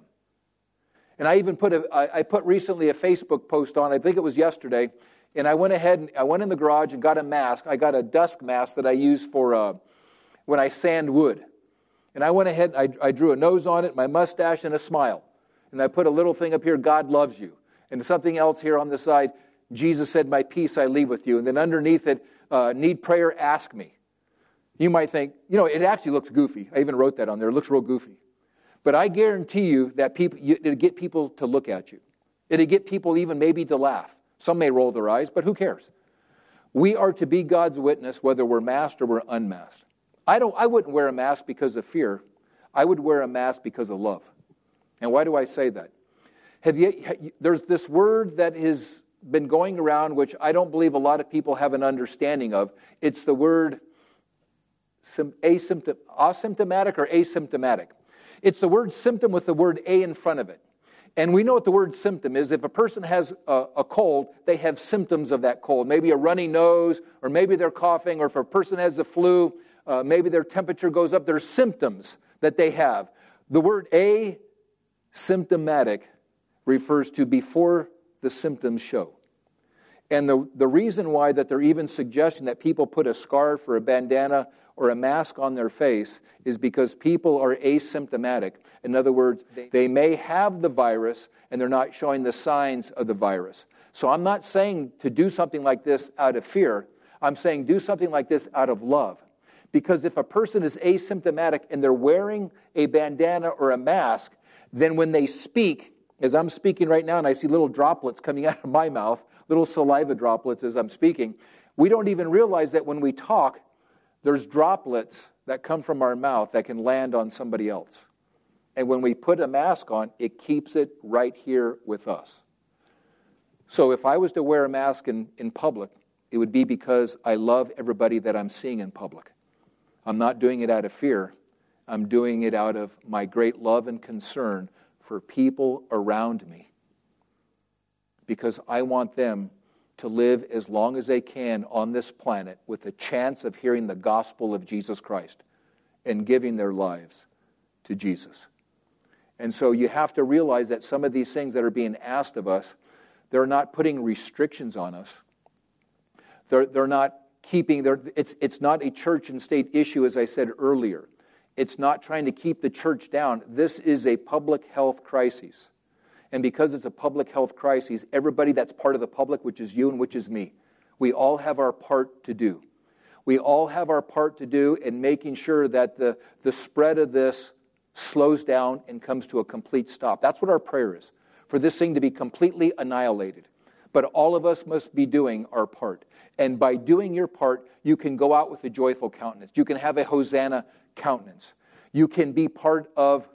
And I even put a, I put recently a Facebook post on, I think it was yesterday, and I went ahead and I went in the garage and got a mask. I got a dusk mask that I use for uh, when I sand wood. And I went ahead, I, I drew a nose on it, my mustache, and a smile. And I put a little thing up here, God loves you. And something else here on the side, Jesus said, my peace I leave with you. And then underneath it, uh, need prayer, ask me. You might think, you know, it actually looks goofy. I even wrote that on there. It looks real goofy. But I guarantee you that people, it'll get people to look at you. It'll get people even maybe to laugh. Some may roll their eyes, but who cares? We are to be God's witness whether we're masked or we're unmasked. I don't. I wouldn't wear a mask because of fear. I would wear a mask because of love. And why do I say that? Have you, there's this word that has been going around, which I don't believe a lot of people have an understanding of. It's the word asymptom, asymptomatic or asymptomatic. It's the word symptom with the word A in front of it. And we know what the word symptom is. If a person has a, a cold, they have symptoms of that cold. Maybe a runny nose, or maybe they're coughing, or if a person has the flu, uh, maybe their temperature goes up. There's symptoms that they have. The word asymptomatic refers to before the symptoms show. And the, the reason why that they're even suggesting that people put a scarf or a bandana or a mask on their face is because people are asymptomatic. In other words, they may have the virus and they're not showing the signs of the virus. So I'm not saying to do something like this out of fear. I'm saying do something like this out of love. Because if a person is asymptomatic and they're wearing a bandana or a mask, then when they speak, as I'm speaking right now and I see little droplets coming out of my mouth, little saliva droplets as I'm speaking, we don't even realize that when we talk, there's droplets that come from our mouth that can land on somebody else. And when we put a mask on, it keeps it right here with us. So if I was to wear a mask in, in public, it would be because I love everybody that I'm seeing in public. I'm not doing it out of fear. I'm doing it out of my great love and concern for people around me. Because I want them to live as long as they can on this planet with a chance of hearing the gospel of Jesus Christ and giving their lives to Jesus. And so you have to realize that some of these things that are being asked of us, they're not putting restrictions on us. They're, they're not keeping, they're, it's, it's not a church and state issue, as I said earlier. It's not trying to keep the church down. This is a public health crisis. And because it's a public health crisis, everybody that's part of the public, which is you and which is me, we all have our part to do. We all have our part to do in making sure that the, the spread of this slows down and comes to a complete stop. That's what our prayer is, for this thing to be completely annihilated. But all of us must be doing our part. And by doing your part, you can go out with a joyful countenance. You can have a Hosanna countenance. You can be part of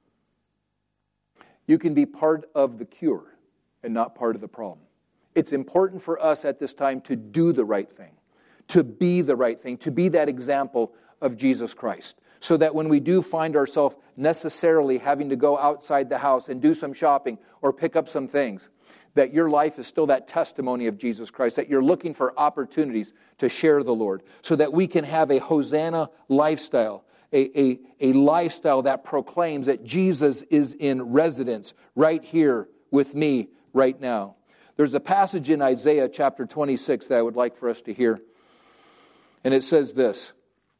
You can be part of the cure and not part of the problem. It's important for us at this time to do the right thing, to be the right thing, to be that example of Jesus Christ, so that when we do find ourselves necessarily having to go outside the house and do some shopping or pick up some things, that your life is still that testimony of Jesus Christ, that you're looking for opportunities to share the Lord, so that we can have a Hosanna lifestyle. A, a, a lifestyle that proclaims that Jesus is in residence right here with me right now. There's a passage in Isaiah chapter twenty-six that I would like for us to hear. And it says this.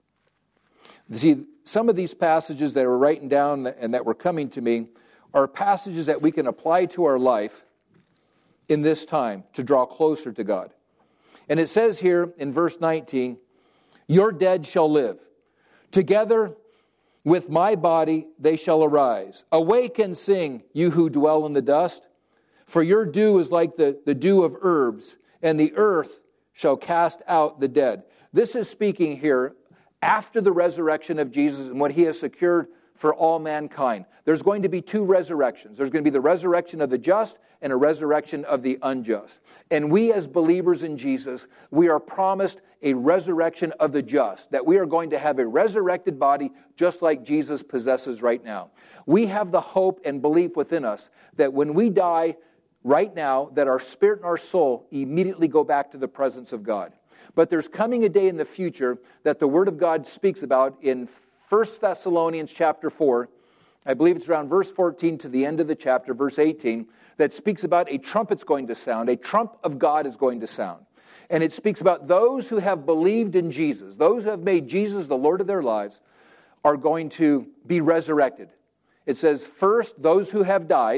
See, some of these passages that were written down and that were coming to me are passages that we can apply to our life in this time to draw closer to God. And it says here in verse nineteen, "Your dead shall live. Together with my body they shall arise. Awake and sing, you who dwell in the dust. For your dew is like the, the dew of herbs, and the earth shall cast out the dead." This is speaking here after the resurrection of Jesus and what he has secured for all mankind. There's going to be two resurrections. There's going to be the resurrection of the just and a resurrection of the unjust. And we as believers in Jesus, we are promised a resurrection of the just, that we are going to have a resurrected body just like Jesus possesses right now. We have the hope and belief within us that when we die right now, that our spirit and our soul immediately go back to the presence of God. But there's coming a day in the future that the Word of God speaks about in First Thessalonians chapter four, I believe it's around verse fourteen to the end of the chapter, verse eighteen, that speaks about a trumpet's going to sound, a trump of God is going to sound. And it speaks about those who have believed in Jesus, those who have made Jesus the Lord of their lives, are going to be resurrected. It says, first, those who have died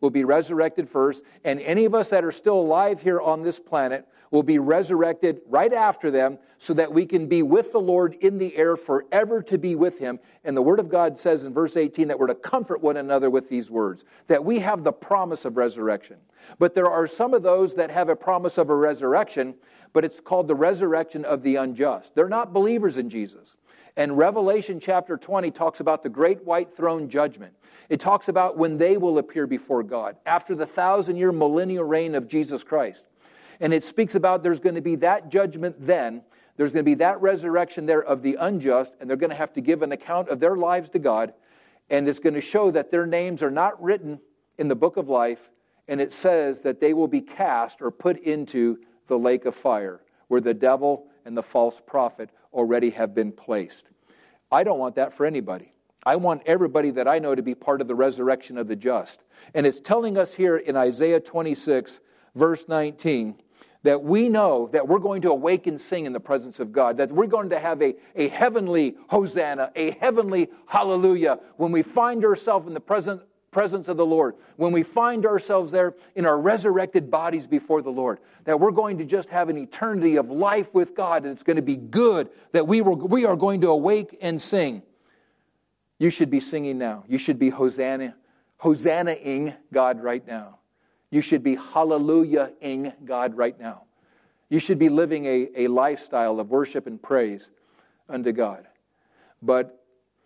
will be resurrected first, and any of us that are still alive here on this planet will be resurrected right after them so that we can be with the Lord in the air forever to be with Him. And the Word of God says in verse eighteen that we're to comfort one another with these words, that we have the promise of resurrection. But there are some of those that have a promise of a resurrection, but it's called the resurrection of the unjust. They're not believers in Jesus. And Revelation chapter twenty talks about the great white throne judgment. It talks about when they will appear before God after the thousand-year millennial reign of Jesus Christ. And it speaks about there's going to be that judgment then. There's going to be that resurrection there of the unjust, and they're going to have to give an account of their lives to God. And it's going to show that their names are not written in the book of life, and it says that they will be cast or put into the lake of fire, where the devil and the false prophet already have been placed. I don't want that for anybody. I want everybody that I know to be part of the resurrection of the just. And it's telling us here in Isaiah twenty-six, verse nineteen, that we know that we're going to awake and sing in the presence of God, that we're going to have a, a heavenly Hosanna, a heavenly hallelujah, when we find ourselves in the present, presence of the Lord, when we find ourselves there in our resurrected bodies before the Lord, that we're going to just have an eternity of life with God, and it's going to be good, that we, were, we are going to awake and sing. You should be singing now. You should be Hosanna, Hosanna-ing God right now. You should be hallelujah-ing God right now. You should be living a, a lifestyle of worship and praise unto God. But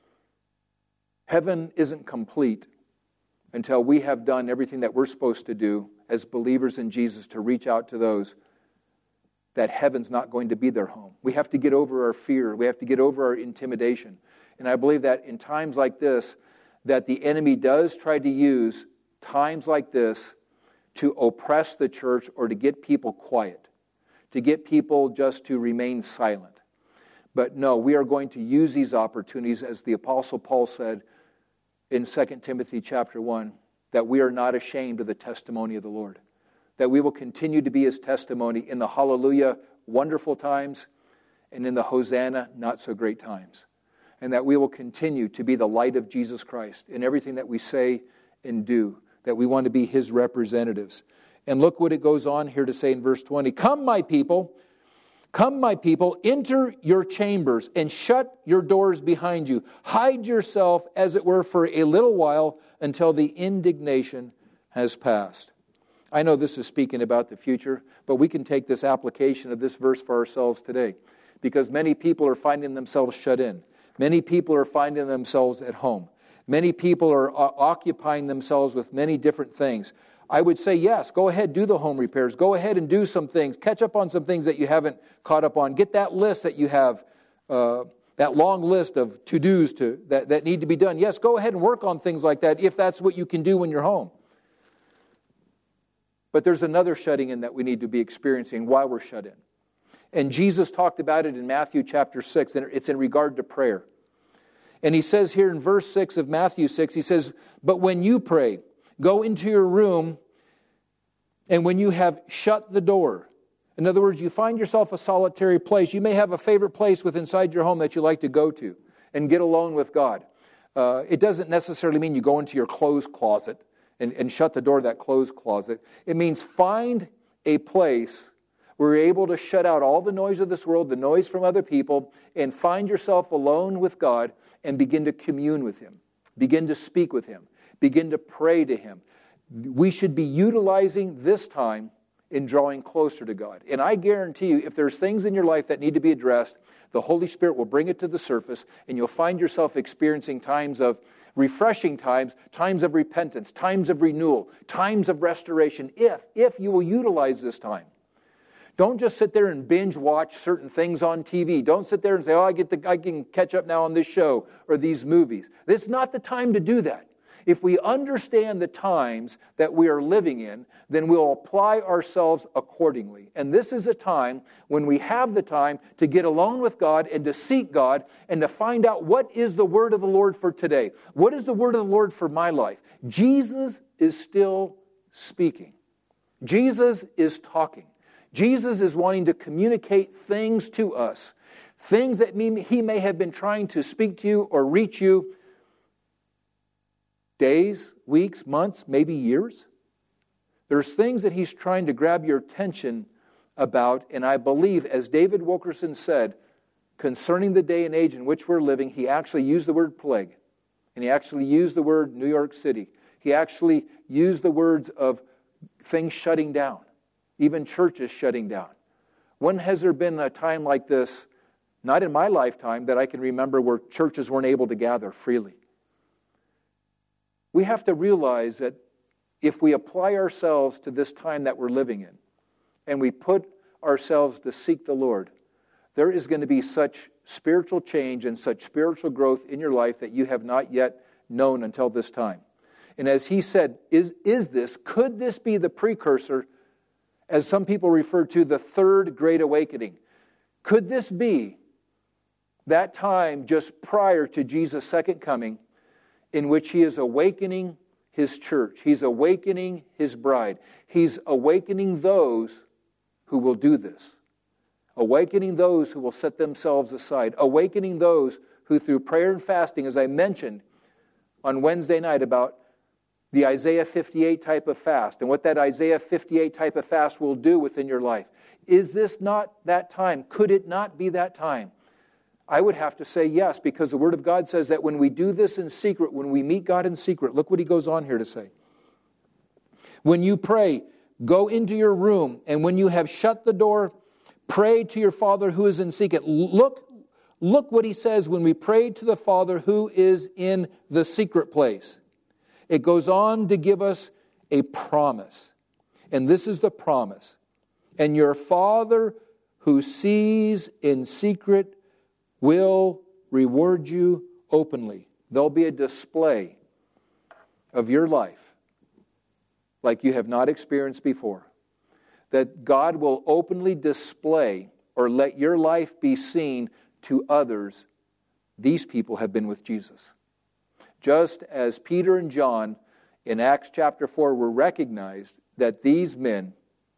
heaven isn't complete until we have done everything that we're supposed to do as believers in Jesus to reach out to those that heaven's not going to be their home. We have to get over our fear. We have to get over our intimidation. And I believe that in times like this, that the enemy does try to use times like this to oppress the church or to get people quiet, to get people just to remain silent. But no, we are going to use these opportunities, as the Apostle Paul said in Second Timothy chapter one, that we are not ashamed of the testimony of the Lord, that we will continue to be His testimony in the hallelujah, wonderful times, and in the Hosanna, not so great times, and that we will continue to be the light of Jesus Christ in everything that we say and do, that we want to be His representatives. And look what it goes on here to say in verse twenty. Come, my people, come, my people, enter your chambers and shut your doors behind you. Hide yourself, as it were, for a little while until the indignation has passed. I know this is speaking about the future, but we can take this application of this verse for ourselves today, because many people are finding themselves shut in. Many people are finding themselves at home. Many people are occupying themselves with many different things. I would say, yes, go ahead, do the home repairs. Go ahead and do some things. Catch up on some things that you haven't caught up on. Get that list that you have, uh, that long list of to-dos to, that, that need to be done. Yes, go ahead and work on things like that if that's what you can do when you're home. But there's another shutting in that we need to be experiencing while we're shut in. And Jesus talked about it in Matthew chapter six, and it's in regard to prayer. And He says here in verse six of Matthew six, He says, but when you pray, go into your room, and when you have shut the door. In other words, you find yourself a solitary place. You may have a favorite place within inside your home that you like to go to and get alone with God. Uh, it doesn't necessarily mean you go into your clothes closet and, and shut the door of that clothes closet. It means find a place where you're able to shut out all the noise of this world, the noise from other people, and find yourself alone with God and begin to commune with Him. Begin to speak with Him. Begin to pray to Him. We should be utilizing this time in drawing closer to God. And I guarantee you, if there's things in your life that need to be addressed, the Holy Spirit will bring it to the surface, and you'll find yourself experiencing times of refreshing times, times of repentance, times of renewal, times of restoration, if, if you will utilize this time. Don't just sit there and binge watch certain things on T V. Don't sit there and say, oh, I get the, I can catch up now on this show or these movies. This is not the time to do that. If we understand the times that we are living in, then we'll apply ourselves accordingly. And this is a time when we have the time to get alone with God and to seek God and to find out what is the word of the Lord for today. What is the word of the Lord for my life? Jesus is still speaking. Jesus is talking. Jesus is wanting to communicate things to us, things that He may have been trying to speak to you or reach you days, weeks, months, maybe years. There's things that he's trying to grab your attention about, and I believe, as David Wilkerson said, concerning the day and age in which we're living, he actually used the word plague, and he actually used the word New York City. He actually used the words of things shutting down, even churches shutting down. When has there been a time like this, not in my lifetime, that I can remember where churches weren't able to gather freely? We have to realize that if we apply ourselves to this time that we're living in, and we put ourselves to seek the Lord, there is going to be such spiritual change and such spiritual growth in your life that you have not yet known until this time. And as he said, is, is this, could this be the precursor, as some people refer to, the third great awakening? Could this be that time just prior to Jesus' second coming in which he is awakening his church? He's awakening his bride. He's awakening those who will do this. Awakening those who will set themselves aside. Awakening those who through prayer and fasting, as I mentioned on Wednesday night about the Isaiah fifty-eight type of fast and what that Isaiah fifty-eight type of fast will do within your life. Is this not that time? Could it not be that time? I would have to say yes, because the Word of God says that when we do this in secret, when we meet God in secret, look what he goes on here to say. When you pray, go into your room, and when you have shut the door, pray to your Father who is in secret. Look, look what he says when we pray to the Father who is in the secret place. It goes on to give us a promise. And this is the promise. And your Father who sees in secret will reward you openly. There'll be a display of your life like you have not experienced before. That God will openly display or let your life be seen to others. These people have been with Jesus. Just as Peter and John in Acts chapter four were recognized that these men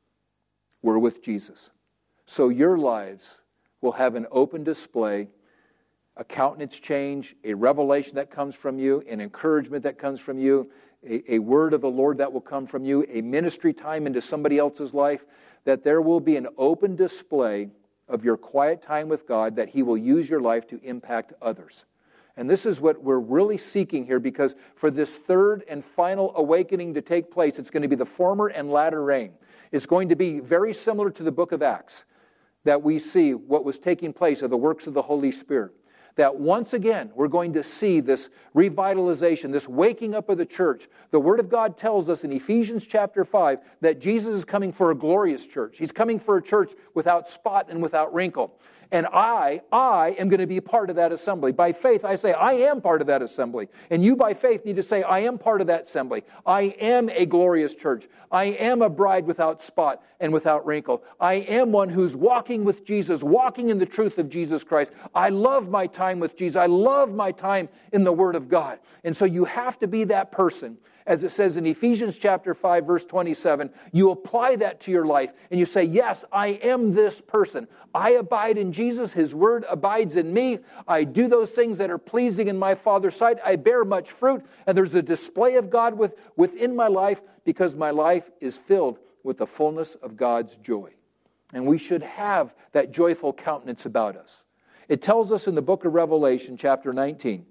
were with Jesus. So your lives will have an open display, a countenance change, a revelation that comes from you, an encouragement that comes from you, a, a word of the Lord that will come from you, a ministry time into somebody else's life, that there will be an open display of your quiet time with God, that he will use your life to impact others. And this is what we're really seeking here, because for this third and final awakening to take place, it's going to be the former and latter rain. It's going to be very similar to the book of Acts, that we see what was taking place of the works of the Holy Spirit. That once again, we're going to see this revitalization, this waking up of the church. The Word of God tells us in Ephesians chapter five that Jesus is coming for a glorious church. He's coming for a church without spot and without wrinkle. And I, I am going to be a part of that assembly. By faith, I say, I am part of that assembly. And you, by faith, need to say, I am part of that assembly. I am a glorious church. I am a bride without spot and without wrinkle. I am one who's walking with Jesus, walking in the truth of Jesus Christ. I love my time with Jesus. I love my time in the Word of God. And so you have to be that person. As it says in Ephesians chapter five, verse twenty-seven, you apply that to your life and you say, yes, I am this person. I abide in Jesus. His word abides in me. I do those things that are pleasing in my Father's sight. I bear much fruit, and there's a display of God with, within my life, because my life is filled with the fullness of God's joy. And we should have that joyful countenance about us. It tells us in the book of Revelation, chapter nineteen,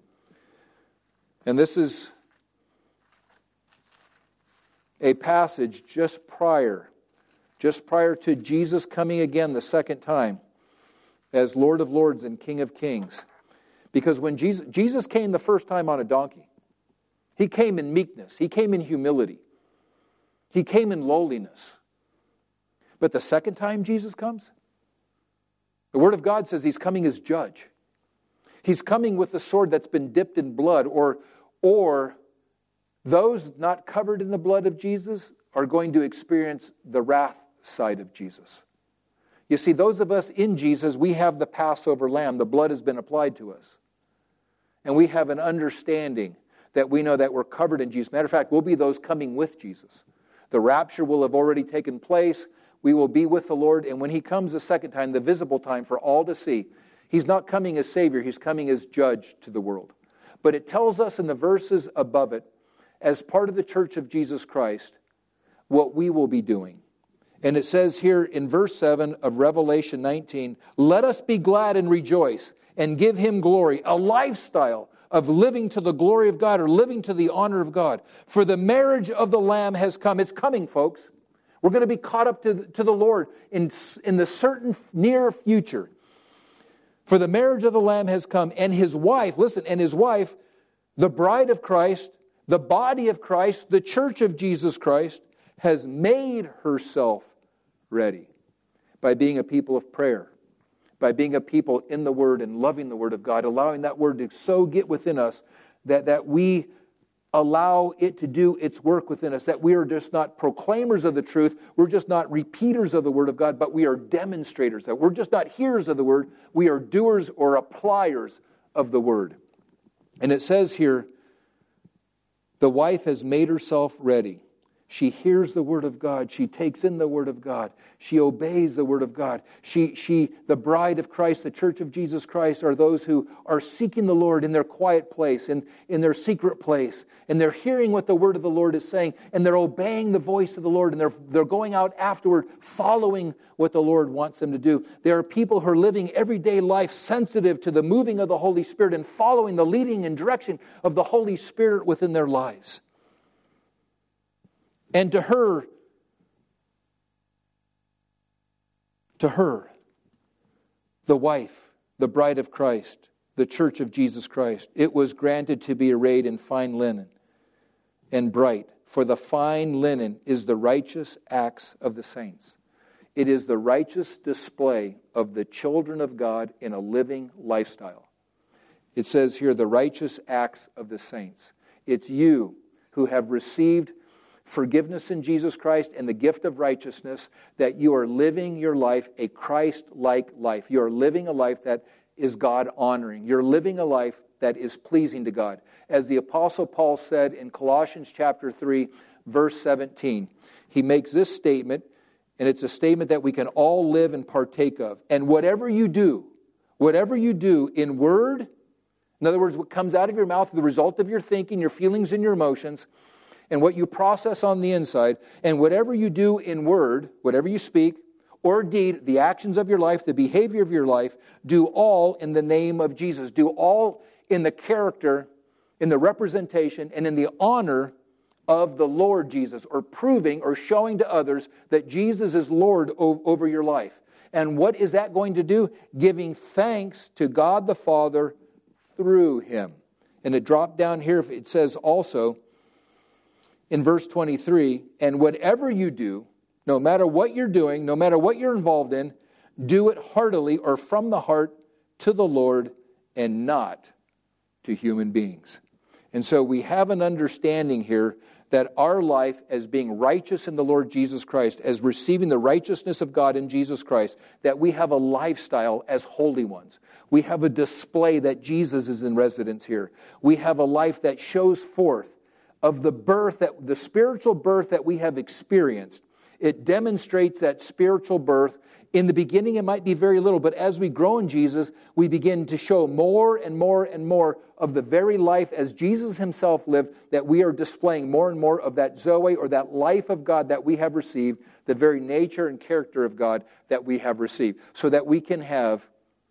and this is a passage just prior, just prior to Jesus coming again the second time as Lord of Lords and King of Kings. Because when Jesus, Jesus came the first time on a donkey, he came in meekness, he came in humility, he came in lowliness. But the second time Jesus comes, the Word of God says he's coming as judge. He's coming with a sword that's been dipped in blood, or, or those not covered in the blood of Jesus are going to experience the wrath side of Jesus. You see, those of us in Jesus, we have the Passover lamb. The blood has been applied to us. And we have an understanding that we know that we're covered in Jesus. Matter of fact, we'll be those coming with Jesus. The rapture will have already taken place. We will be with the Lord. And when he comes the second time, the visible time for all to see, he's not coming as Savior. He's coming as judge to the world. But it tells us in the verses above it, as part of the church of Jesus Christ, what we will be doing. And it says here in verse seven of Revelation nineteen, let us be glad and rejoice and give Him glory, a lifestyle of living to the glory of God or living to the honor of God. For the marriage of the Lamb has come. It's coming, folks. We're going to be caught up to, to the Lord in, in the certain near future. For the marriage of the Lamb has come, and His wife, listen, and His wife, the bride of Christ, the body of Christ, the church of Jesus Christ, has made herself ready by being a people of prayer, by being a people in the Word and loving the Word of God, allowing that Word to so get within us that, that we allow it to do its work within us, that we are just not proclaimers of the truth, we're just not repeaters of the Word of God, but we are demonstrators, that we're just not hearers of the Word, we are doers or appliers of the Word. And it says here, the wife has made herself ready. She hears the Word of God. She takes in the Word of God. She obeys the Word of God. She, she, the bride of Christ, the church of Jesus Christ, are those who are seeking the Lord in their quiet place, in, in their secret place. And they're hearing what the Word of the Lord is saying. And they're obeying the voice of the Lord. And they're, they're going out afterward, following what the Lord wants them to do. There are people who are living everyday life sensitive to the moving of the Holy Spirit and following the leading and direction of the Holy Spirit within their lives. And to her, to her, the wife, the bride of Christ, the church of Jesus Christ, it was granted to be arrayed in fine linen and bright. For the fine linen is the righteous acts of the saints. It is the righteous display of the children of God in a living lifestyle. It says here, the righteous acts of the saints. It's you who have received forgiveness in Jesus Christ and the gift of righteousness, that you are living your life a Christ-like life. You are living a life that is God-honoring. You're living a life that is pleasing to God. As the Apostle Paul said in Colossians chapter three, verse seventeen, he makes this statement, and it's a statement that we can all live and partake of. And whatever you do, whatever you do in word, in other words, what comes out of your mouth, the result of your thinking, your feelings, and your emotions, and what you process on the inside, and whatever you do in word, whatever you speak, or deed, the actions of your life, the behavior of your life, do all in the name of Jesus. Do all in the character, in the representation, and in the honor of the Lord Jesus, or proving or showing to others that Jesus is Lord o- over your life. And what is that going to do? Giving thanks to God the Father through Him. And it dropped down here, it says also, in verse twenty-three, and whatever you do, no matter what you're doing, no matter what you're involved in, do it heartily or from the heart to the Lord and not to human beings. And so we have an understanding here that our life as being righteous in the Lord Jesus Christ, as receiving the righteousness of God in Jesus Christ, that we have a lifestyle as holy ones. We have a display that Jesus is in residence here. We have a life that shows forth of the birth, that the spiritual birth that we have experienced. It demonstrates that spiritual birth. In the beginning, it might be very little, but as we grow in Jesus, we begin to show more and more and more of the very life as Jesus Himself lived, that we are displaying more and more of that Zoe, or that life of God that we have received, the very nature and character of God that we have received, so that we can have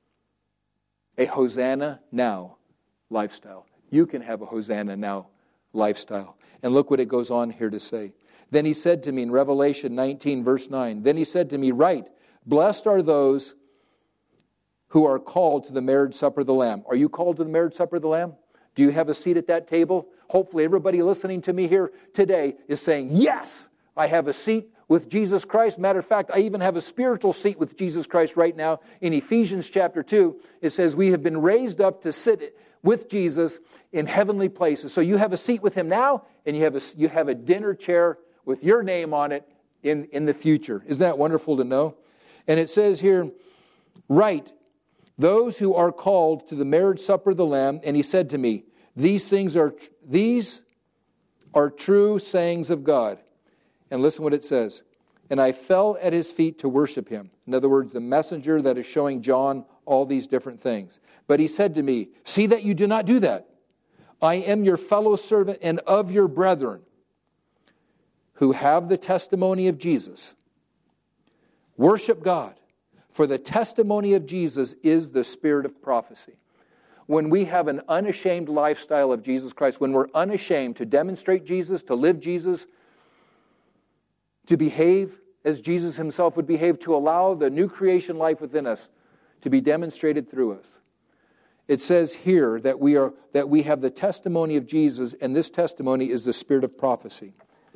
a Hosanna now lifestyle. You can have a Hosanna now lifestyle. And look what it goes on here to say. Then He said to me in Revelation nineteen, verse nine, then He said to me, write, blessed are those who are called to the marriage supper of the Lamb. Are you called to the marriage supper of the Lamb? Do you have a seat at that table? Hopefully everybody listening to me here today is saying, yes, I have a seat with Jesus Christ. Matter of fact, I even have a spiritual seat with Jesus Christ right now. In Ephesians chapter two, it says we have been raised up to sit with Jesus in heavenly places. So you have a seat with Him now, and you have a, you have a dinner chair with your name on it in, in the future. Isn't that wonderful to know? And it says here, write, those who are called to the marriage supper of the Lamb. And He said to me, these things are these are true sayings of God. And listen what it says. And I fell at His feet to worship Him. In other words, the messenger that is showing John all these different things. But He said to me, see that you do not do that. I am your fellow servant and of your brethren, who have the testimony of Jesus worship God, for the testimony of Jesus is the spirit of prophecy. When we have an unashamed lifestyle of Jesus Christ, when we're unashamed to demonstrate Jesus, to live Jesus, to behave as Jesus himself would behave, to allow the new creation life within us to be demonstrated through us. It says here that we are that we have the testimony of Jesus, and this testimony is the spirit of prophecy.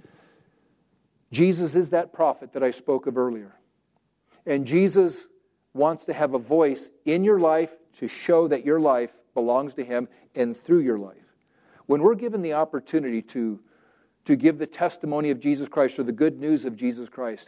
Jesus is that prophet that I spoke of earlier. And Jesus wants to have a voice in your life to show that your life belongs to him and through your life. When we're given the opportunity to, to give the testimony of Jesus Christ or the good news of Jesus Christ,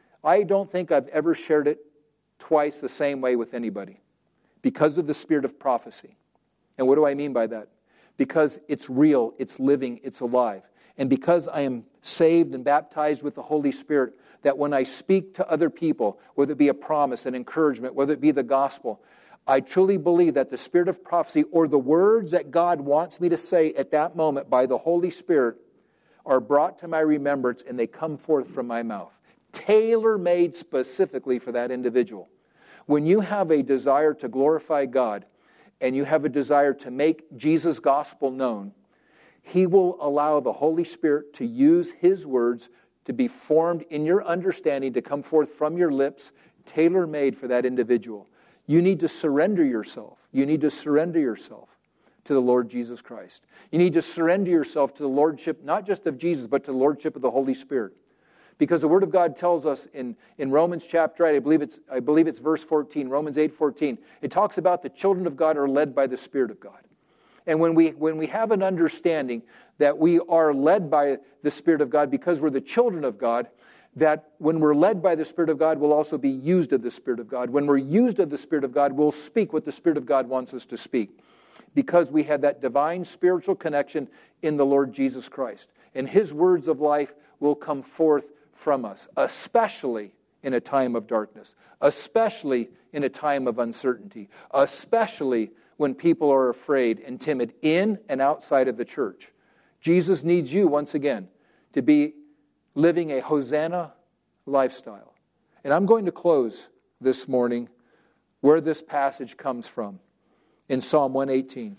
I don't think I've ever shared it twice the same way with anybody because of the spirit of prophecy. And what do I mean by that? Because it's real, it's living, it's alive. And because I am saved and baptized with the Holy Spirit, that when I speak to other people, whether it be a promise, an encouragement, whether it be the gospel, I truly believe that the spirit of prophecy or the words that God wants me to say at that moment by the Holy Spirit are brought to my remembrance and they come forth from my mouth, tailor-made specifically for that individual. When you have a desire to glorify God and you have a desire to make Jesus' gospel known, he will allow the Holy Spirit to use his words to be formed in your understanding, to come forth from your lips, tailor-made for that individual. You need to surrender yourself. You need to surrender yourself to the Lord Jesus Christ. You need to surrender yourself to the lordship, not just of Jesus, but to the lordship of the Holy Spirit. Because the Word of God tells us in, in Romans chapter eight, I believe it's I believe it's verse fourteen, Romans eight fourteen, it talks about the children of God are led by the Spirit of God. And when we when we have an understanding that we are led by the Spirit of God because we're the children of God, that when we're led by the Spirit of God, we'll also be used of the Spirit of God. When we're used of the Spirit of God, we'll speak what the Spirit of God wants us to speak because we have that divine spiritual connection in the Lord Jesus Christ. And his words of life will come forth from us, especially in a time of darkness, especially in a time of uncertainty, especially when people are afraid and timid in and outside of the church. Jesus needs you, once again, to be living a Hosanna lifestyle. And I'm going to close this morning where this passage comes from, in Psalm one eighteen.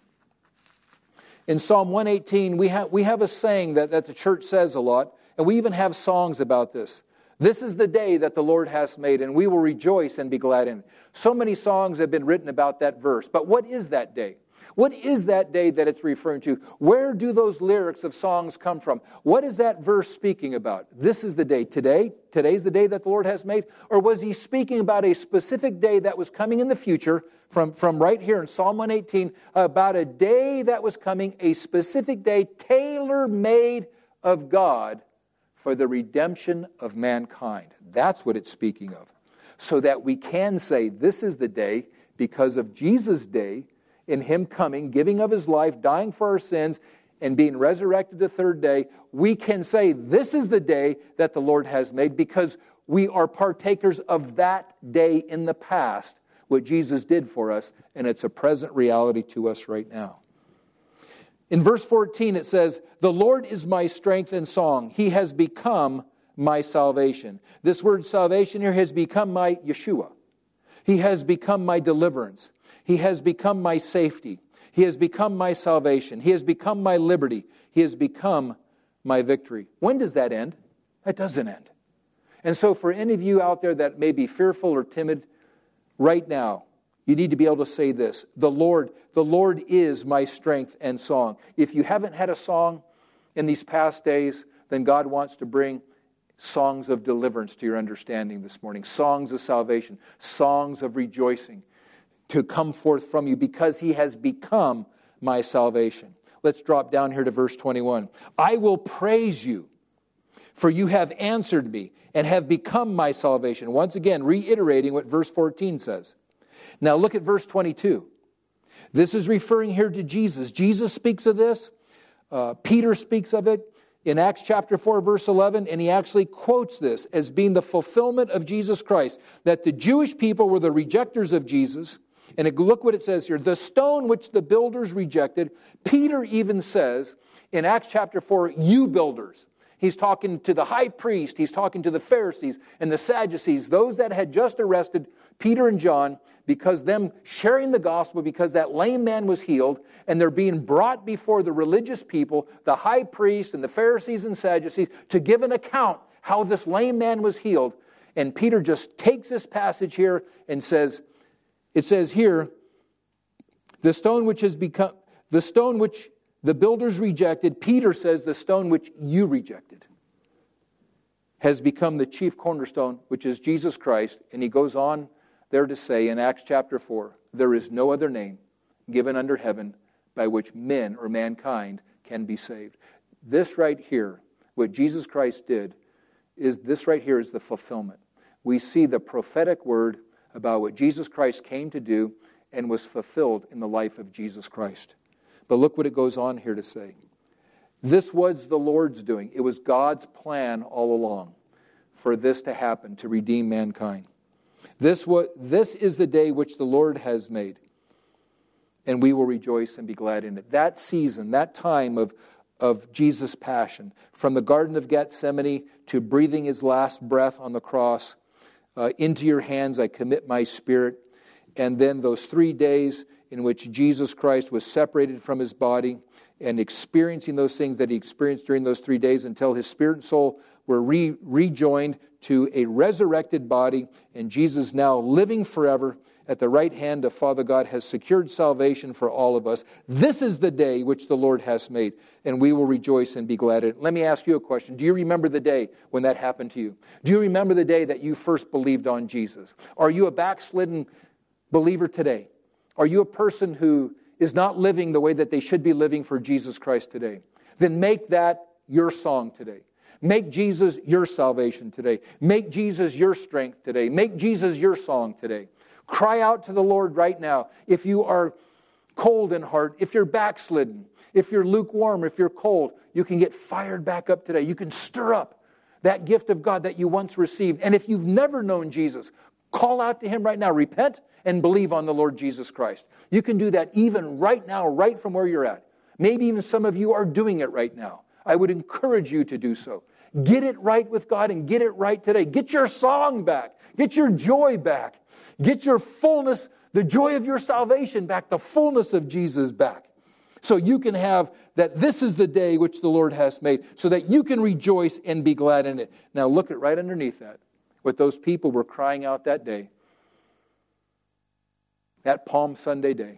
In Psalm one eighteen, we have, we have a saying that, that the church says a lot, and we even have songs about this. This is the day that the Lord has made, and we will rejoice and be glad in it. So many songs have been written about that verse. But what is that day? What is that day that it's referring to? Where do those lyrics of songs come from? What is that verse speaking about? This is the day. Today? Today's the day that the Lord has made? Or was he speaking about a specific day that was coming in the future from, from right here in Psalm one eighteen, about a day that was coming, a specific day tailor-made of God for the redemption of mankind? That's what it's speaking of. So that we can say this is the day because of Jesus' day, in him coming, giving of his life, dying for our sins, and being resurrected the third day, we can say this is the day that the Lord has made because we are partakers of that day in the past, what Jesus did for us, and it's a present reality to us right now. In verse fourteen it says, "The Lord is my strength and song. He has become my salvation." This word salvation here has become my Yeshua. He has become my deliverance. He has become my safety. He has become my salvation. He has become my liberty. He has become my victory. When does that end? That doesn't end. And so for any of you out there that may be fearful or timid, right now, you need to be able to say this: The Lord, the Lord is my strength and song. If you haven't had a song in these past days, then God wants to bring songs of deliverance to your understanding this morning, songs of salvation, songs of rejoicing to come forth from you because he has become my salvation. Let's drop down here to verse twenty-one. "I will praise you, for you have answered me and have become my salvation." Once again, reiterating what verse fourteen says. Now look at verse twenty-two. This is referring here to Jesus. Jesus speaks of this. Uh, Peter speaks of it in Acts chapter four, verse eleven, and he actually quotes this as being the fulfillment of Jesus Christ, that the Jewish people were the rejectors of Jesus. And look what it says here. The stone which the builders rejected, Peter even says in Acts chapter four, you builders. He's talking to the high priest. He's talking to the Pharisees and the Sadducees, those that had just arrested Peter and John because them sharing the gospel, because that lame man was healed, and they're being brought before the religious people, the high priest and the Pharisees and Sadducees, to give an account how this lame man was healed. And Peter just takes this passage here and says, it says here, the stone which has become, the stone which the builders rejected, Peter says, the stone which you rejected has become the chief cornerstone, which is Jesus Christ. And he goes on there to say in Acts chapter four, there is no other name given under heaven by which men or mankind can be saved. This right here, what Jesus Christ did, is this right here is the fulfillment. We see the prophetic word about what Jesus Christ came to do and was fulfilled in the life of Jesus Christ. But look what it goes on here to say. This was the Lord's doing. It was God's plan all along for this to happen, to redeem mankind. This, was, this is the day which the Lord has made, and we will rejoice and be glad in it. That season, that time of, of Jesus' passion, from the Garden of Gethsemane to breathing his last breath on the cross, uh, into your hands I commit my spirit, and then those three days in which Jesus Christ was separated from his body and experiencing those things that he experienced during those three days until his spirit and soul were re- rejoined to a resurrected body, and Jesus now living forever at the right hand of Father God has secured salvation for all of us. This is the day which the Lord has made, and we will rejoice and be glad in it. Let me ask you a question. Do you remember the day when that happened to you? Do you remember the day that you first believed on Jesus? Are you a backslidden believer today? Are you a person who is not living the way that they should be living for Jesus Christ today? Then make that your song today. Make Jesus your salvation today. Make Jesus your strength today. Make Jesus your song today. Cry out to the Lord right now. If you are cold in heart, if you're backslidden, if you're lukewarm, if you're cold, you can get fired back up today. You can stir up that gift of God that you once received. And if you've never known Jesus, call out to him right now. Repent and believe on the Lord Jesus Christ. You can do that even right now, right from where you're at. Maybe even some of you are doing it right now. I would encourage you to do so. Get it right with God and get it right today. Get your song back. Get your joy back. Get your fullness, the joy of your salvation back, the fullness of Jesus back. So you can have that this is the day which the Lord has made, so that you can rejoice and be glad in it. Now look at right underneath that, what those people were crying out that day. That Palm Sunday day.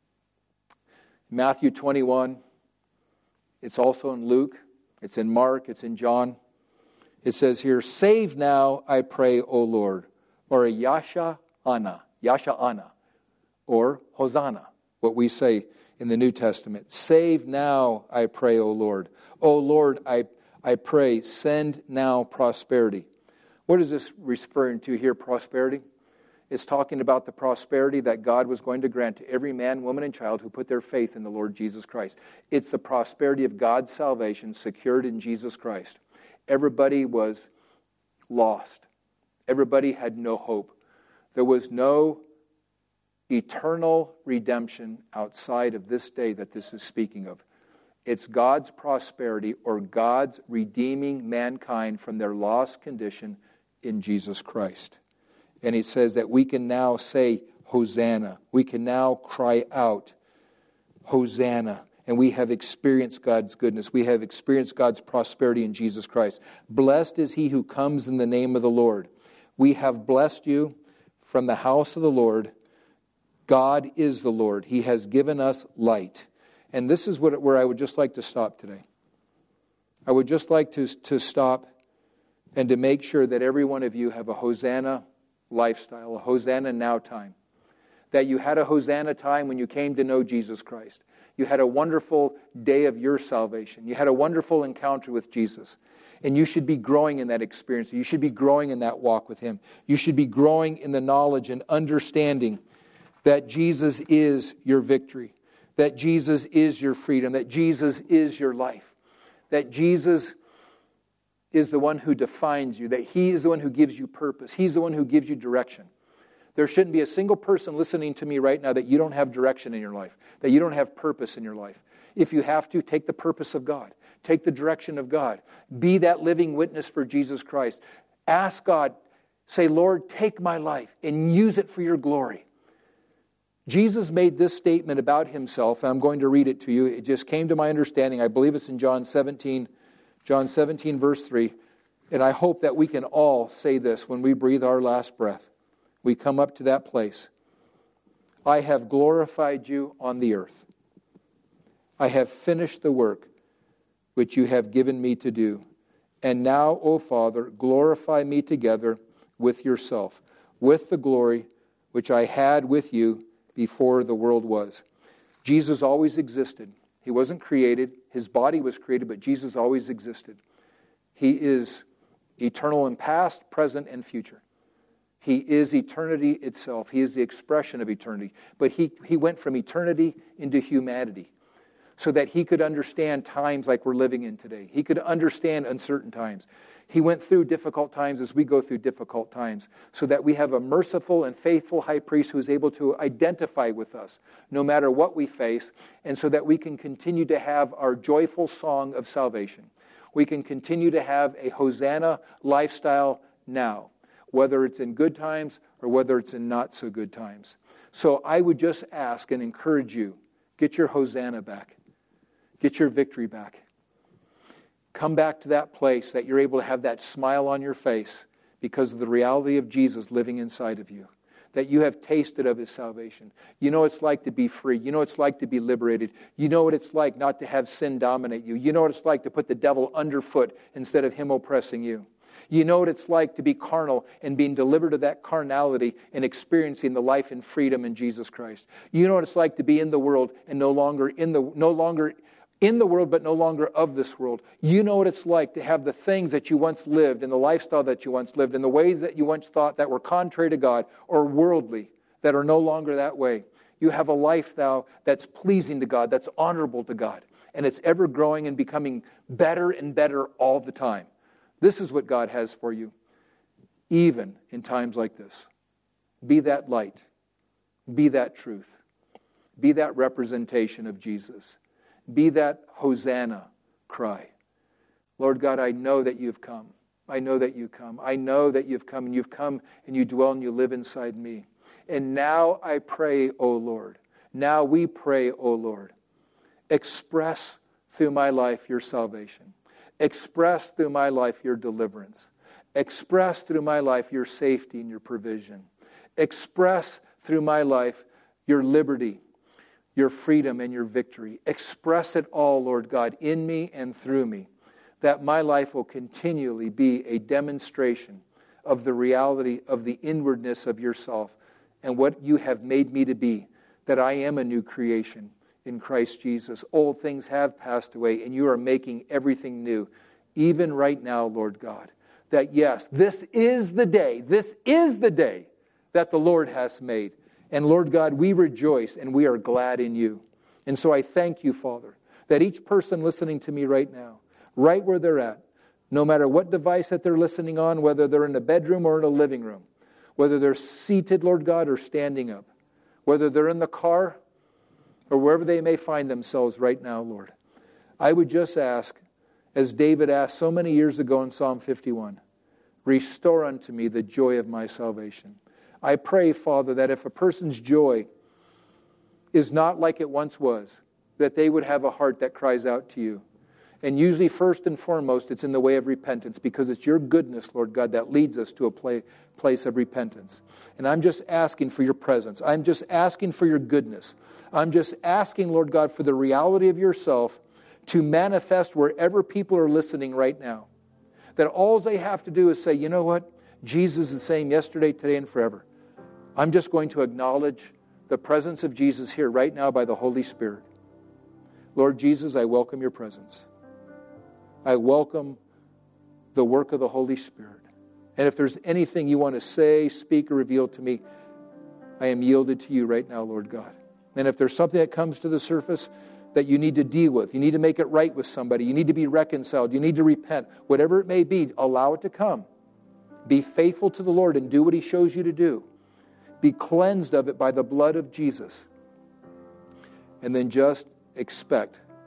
Matthew twenty-one. It's also in Luke. It's in Mark. It's in John. It says here, save now, I pray, O Lord. Or a Yasha Ana. Yasha Ana. Or Hosanna. What we say in the New Testament. Save now, I pray, O Lord. O Lord, I, I pray, send now prosperity. What is this referring to here, prosperity? It's talking about the prosperity that God was going to grant to every man, woman, and child who put their faith in the Lord Jesus Christ. It's the prosperity of God's salvation secured in Jesus Christ. Everybody was lost. Everybody had no hope. There was no eternal redemption outside of this day that this is speaking of. It's God's prosperity or God's redeeming mankind from their lost condition in Jesus Christ. And it says that we can now say, Hosanna. We can now cry out, Hosanna. And we have experienced God's goodness. We have experienced God's prosperity in Jesus Christ. Blessed is he who comes in the name of the Lord. We have blessed you from the house of the Lord. God is the Lord. He has given us light. And this is what, where I would just like to stop today. I would just like to, to stop and to make sure that every one of you have a Hosanna lifestyle, a Hosanna now time. That you had a Hosanna time when you came to know Jesus Christ. You had a wonderful day of your salvation. You had a wonderful encounter with Jesus. And you should be growing in that experience. You should be growing in that walk with him. You should be growing in the knowledge and understanding that Jesus is your victory. That Jesus is your freedom. That Jesus is your life. That Jesus is the one who defines you. That he is the one who gives you purpose. He's the one who gives you direction. There shouldn't be a single person listening to me right now that you don't have direction in your life, that you don't have purpose in your life. If you have to, take the purpose of God. Take the direction of God. Be that living witness for Jesus Christ. Ask God, say, Lord, take my life and use it for your glory. Jesus made this statement about himself, and I'm going to read it to you. It just came to my understanding. I believe it's in John seventeen, John seventeen, verse three. And I hope that we can all say this when we breathe our last breath. We come up to that place. I have glorified you on the earth. I have finished the work which you have given me to do. And now, O Father, glorify me together with yourself, with the glory which I had with you before the world was. Jesus always existed. He wasn't created. His body was created, but Jesus always existed. He is eternal in past, present, and future. He is eternity itself. He is the expression of eternity. But he, he went from eternity into humanity so that he could understand times like we're living in today. He could understand uncertain times. He went through difficult times as we go through difficult times so that we have a merciful and faithful high priest who is able to identify with us no matter what we face, and so that we can continue to have our joyful song of salvation. We can continue to have a Hosanna lifestyle now, whether it's in good times or whether it's in not so good times. So I would just ask and encourage you, get your Hosanna back. Get your victory back. Come back to that place that you're able to have that smile on your face because of the reality of Jesus living inside of you. That you have tasted of his salvation. You know what it's like to be free. You know what it's like to be liberated. You know what it's like not to have sin dominate you. You know what it's like to put the devil underfoot instead of him oppressing you. You know what it's like to be carnal and being delivered of that carnality and experiencing the life and freedom in Jesus Christ. You know what it's like to be in the world and no longer in the no longer in the world, but no longer of this world. You know what it's like to have the things that you once lived and the lifestyle that you once lived and the ways that you once thought that were contrary to God or worldly that are no longer that way. You have a life now that's pleasing to God, that's honorable to God, and it's ever growing and becoming better and better all the time. This is what God has for you, even in times like this. Be that light. Be that truth. Be that representation of Jesus. Be that Hosanna cry. Lord God, I know that you've come. I know that you come. I know that you've come, and you've come and you dwell and you live inside me. And now I pray, O Lord. Now we pray, O Lord. Express through my life your salvation. Express through my life your deliverance. Express through my life your safety and your provision. Express through my life your liberty, your freedom, and your victory. Express it all, Lord God, in me and through me, that my life will continually be a demonstration of the reality of the inwardness of yourself and what you have made me to be, that I am a new creation in Christ Jesus. Old things have passed away, and you are making everything new, even right now, Lord God. That yes, this is the day, this is the day that the Lord has made. And Lord God, we rejoice and we are glad in you. And so I thank you, Father, that each person listening to me right now, right where they're at, no matter what device that they're listening on, whether they're in a bedroom or in a living room, whether they're seated, Lord God, or standing up, whether they're in the car or wherever they may find themselves right now, Lord, I would just ask, as David asked so many years ago in Psalm fifty-one, restore unto me the joy of my salvation. I pray, Father, that if a person's joy is not like it once was, that they would have a heart that cries out to you. And usually, first and foremost, it's in the way of repentance, because it's your goodness, Lord God, that leads us to a play, place of repentance. And I'm just asking for your presence. I'm just asking for your goodness. I'm just asking, Lord God, for the reality of yourself to manifest wherever people are listening right now. That all they have to do is say, you know what? Jesus is the same yesterday, today, and forever. I'm just going to acknowledge the presence of Jesus here right now by the Holy Spirit. Lord Jesus, I welcome your presence. I welcome the work of the Holy Spirit. And if there's anything you want to say, speak, or reveal to me, I am yielded to you right now, Lord God. And if there's something that comes to the surface that you need to deal with, you need to make it right with somebody, you need to be reconciled, you need to repent, whatever it may be, allow it to come. Be faithful to the Lord and do what he shows you to do. Be cleansed of it by the blood of Jesus. And then just expect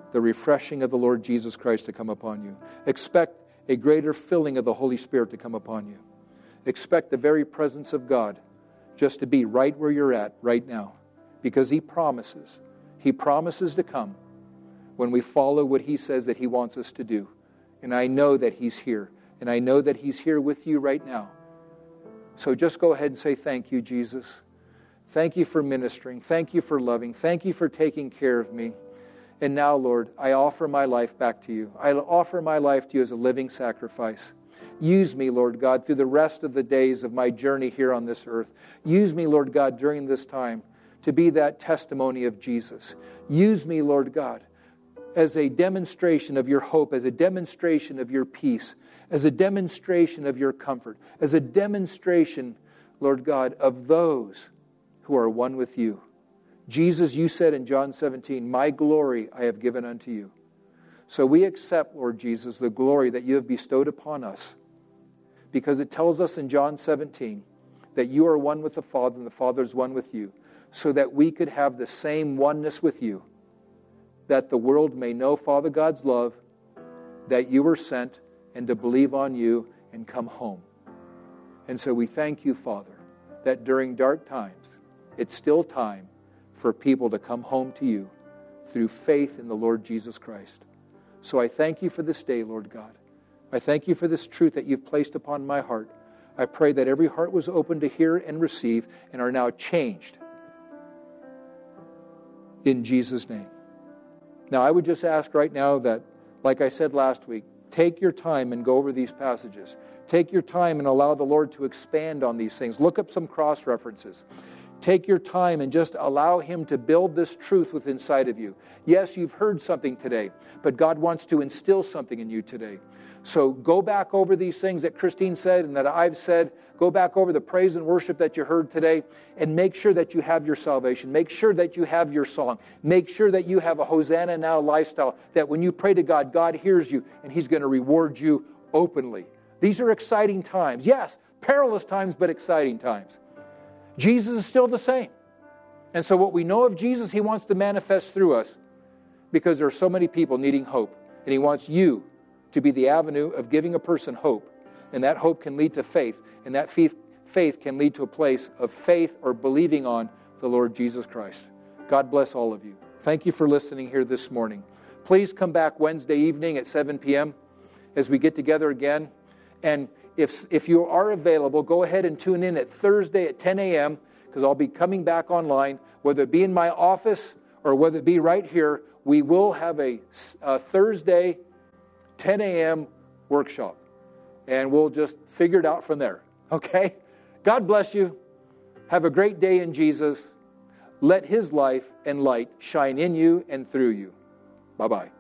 the refreshing of the Lord Jesus Christ to come upon you. Expect a greater filling of the Holy Spirit to come upon you. Expect the very presence of God just to be right where you're at right now, because He promises. He promises to come when we follow what He says that He wants us to do. And I know that He's here. And I know that He's here with you right now. So just go ahead and say, thank you, Jesus. Thank you for ministering. Thank you for loving. Thank you for taking care of me. And now, Lord, I offer my life back to you. I offer my life to you as a living sacrifice. Use me, Lord God, through the rest of the days of my journey here on this earth. Use me, Lord God, during this time to be that testimony of Jesus. Use me, Lord God, as a demonstration of your hope, as a demonstration of your peace, as a demonstration of your comfort, as a demonstration, Lord God, of those who are one with you. Jesus, you said in John seventeen, my glory I have given unto you. So we accept, Lord Jesus, the glory that you have bestowed upon us, because it tells us in John seventeen that you are one with the Father and the Father is one with you, so that we could have the same oneness with you, that the world may know, Father, God's love, that you were sent, and to believe on you and come home. And so we thank you, Father, that during dark times, it's still time for people to come home to you through faith in the Lord Jesus Christ. So I thank you for this day, Lord God. I thank you for this truth that you've placed upon my heart. I pray that every heart was open to hear and receive and are now changed. In Jesus' name. Now, I would just ask right now that, like I said last week, take your time and go over these passages. Take your time and allow the Lord to expand on these things. Look up some cross-references. Take your time and just allow Him to build this truth within inside of you. Yes, you've heard something today, but God wants to instill something in you today. So go back over these things that Christine said and that I've said. Go back over the praise and worship that you heard today and make sure that you have your salvation. Make sure that you have your song. Make sure that you have a Hosanna Now lifestyle, that when you pray to God, God hears you and He's going to reward you openly. These are exciting times. Yes, perilous times, but exciting times. Jesus is still the same. And so what we know of Jesus, He wants to manifest through us because there are so many people needing hope. And He wants you to be the avenue of giving a person hope. And that hope can lead to faith. And that faith, faith can lead to a place of faith or believing on the Lord Jesus Christ. God bless all of you. Thank you for listening here this morning. Please come back Wednesday evening at seven p.m. as we get together again. And if, if you are available, go ahead and tune in at Thursday at ten a.m. because I'll be coming back online, whether it be in my office or whether it be right here. We will have a, a Thursday ten a.m. workshop. And we'll just figure it out from there. Okay? God bless you. Have a great day in Jesus. Let His life and light shine in you and through you. Bye-bye.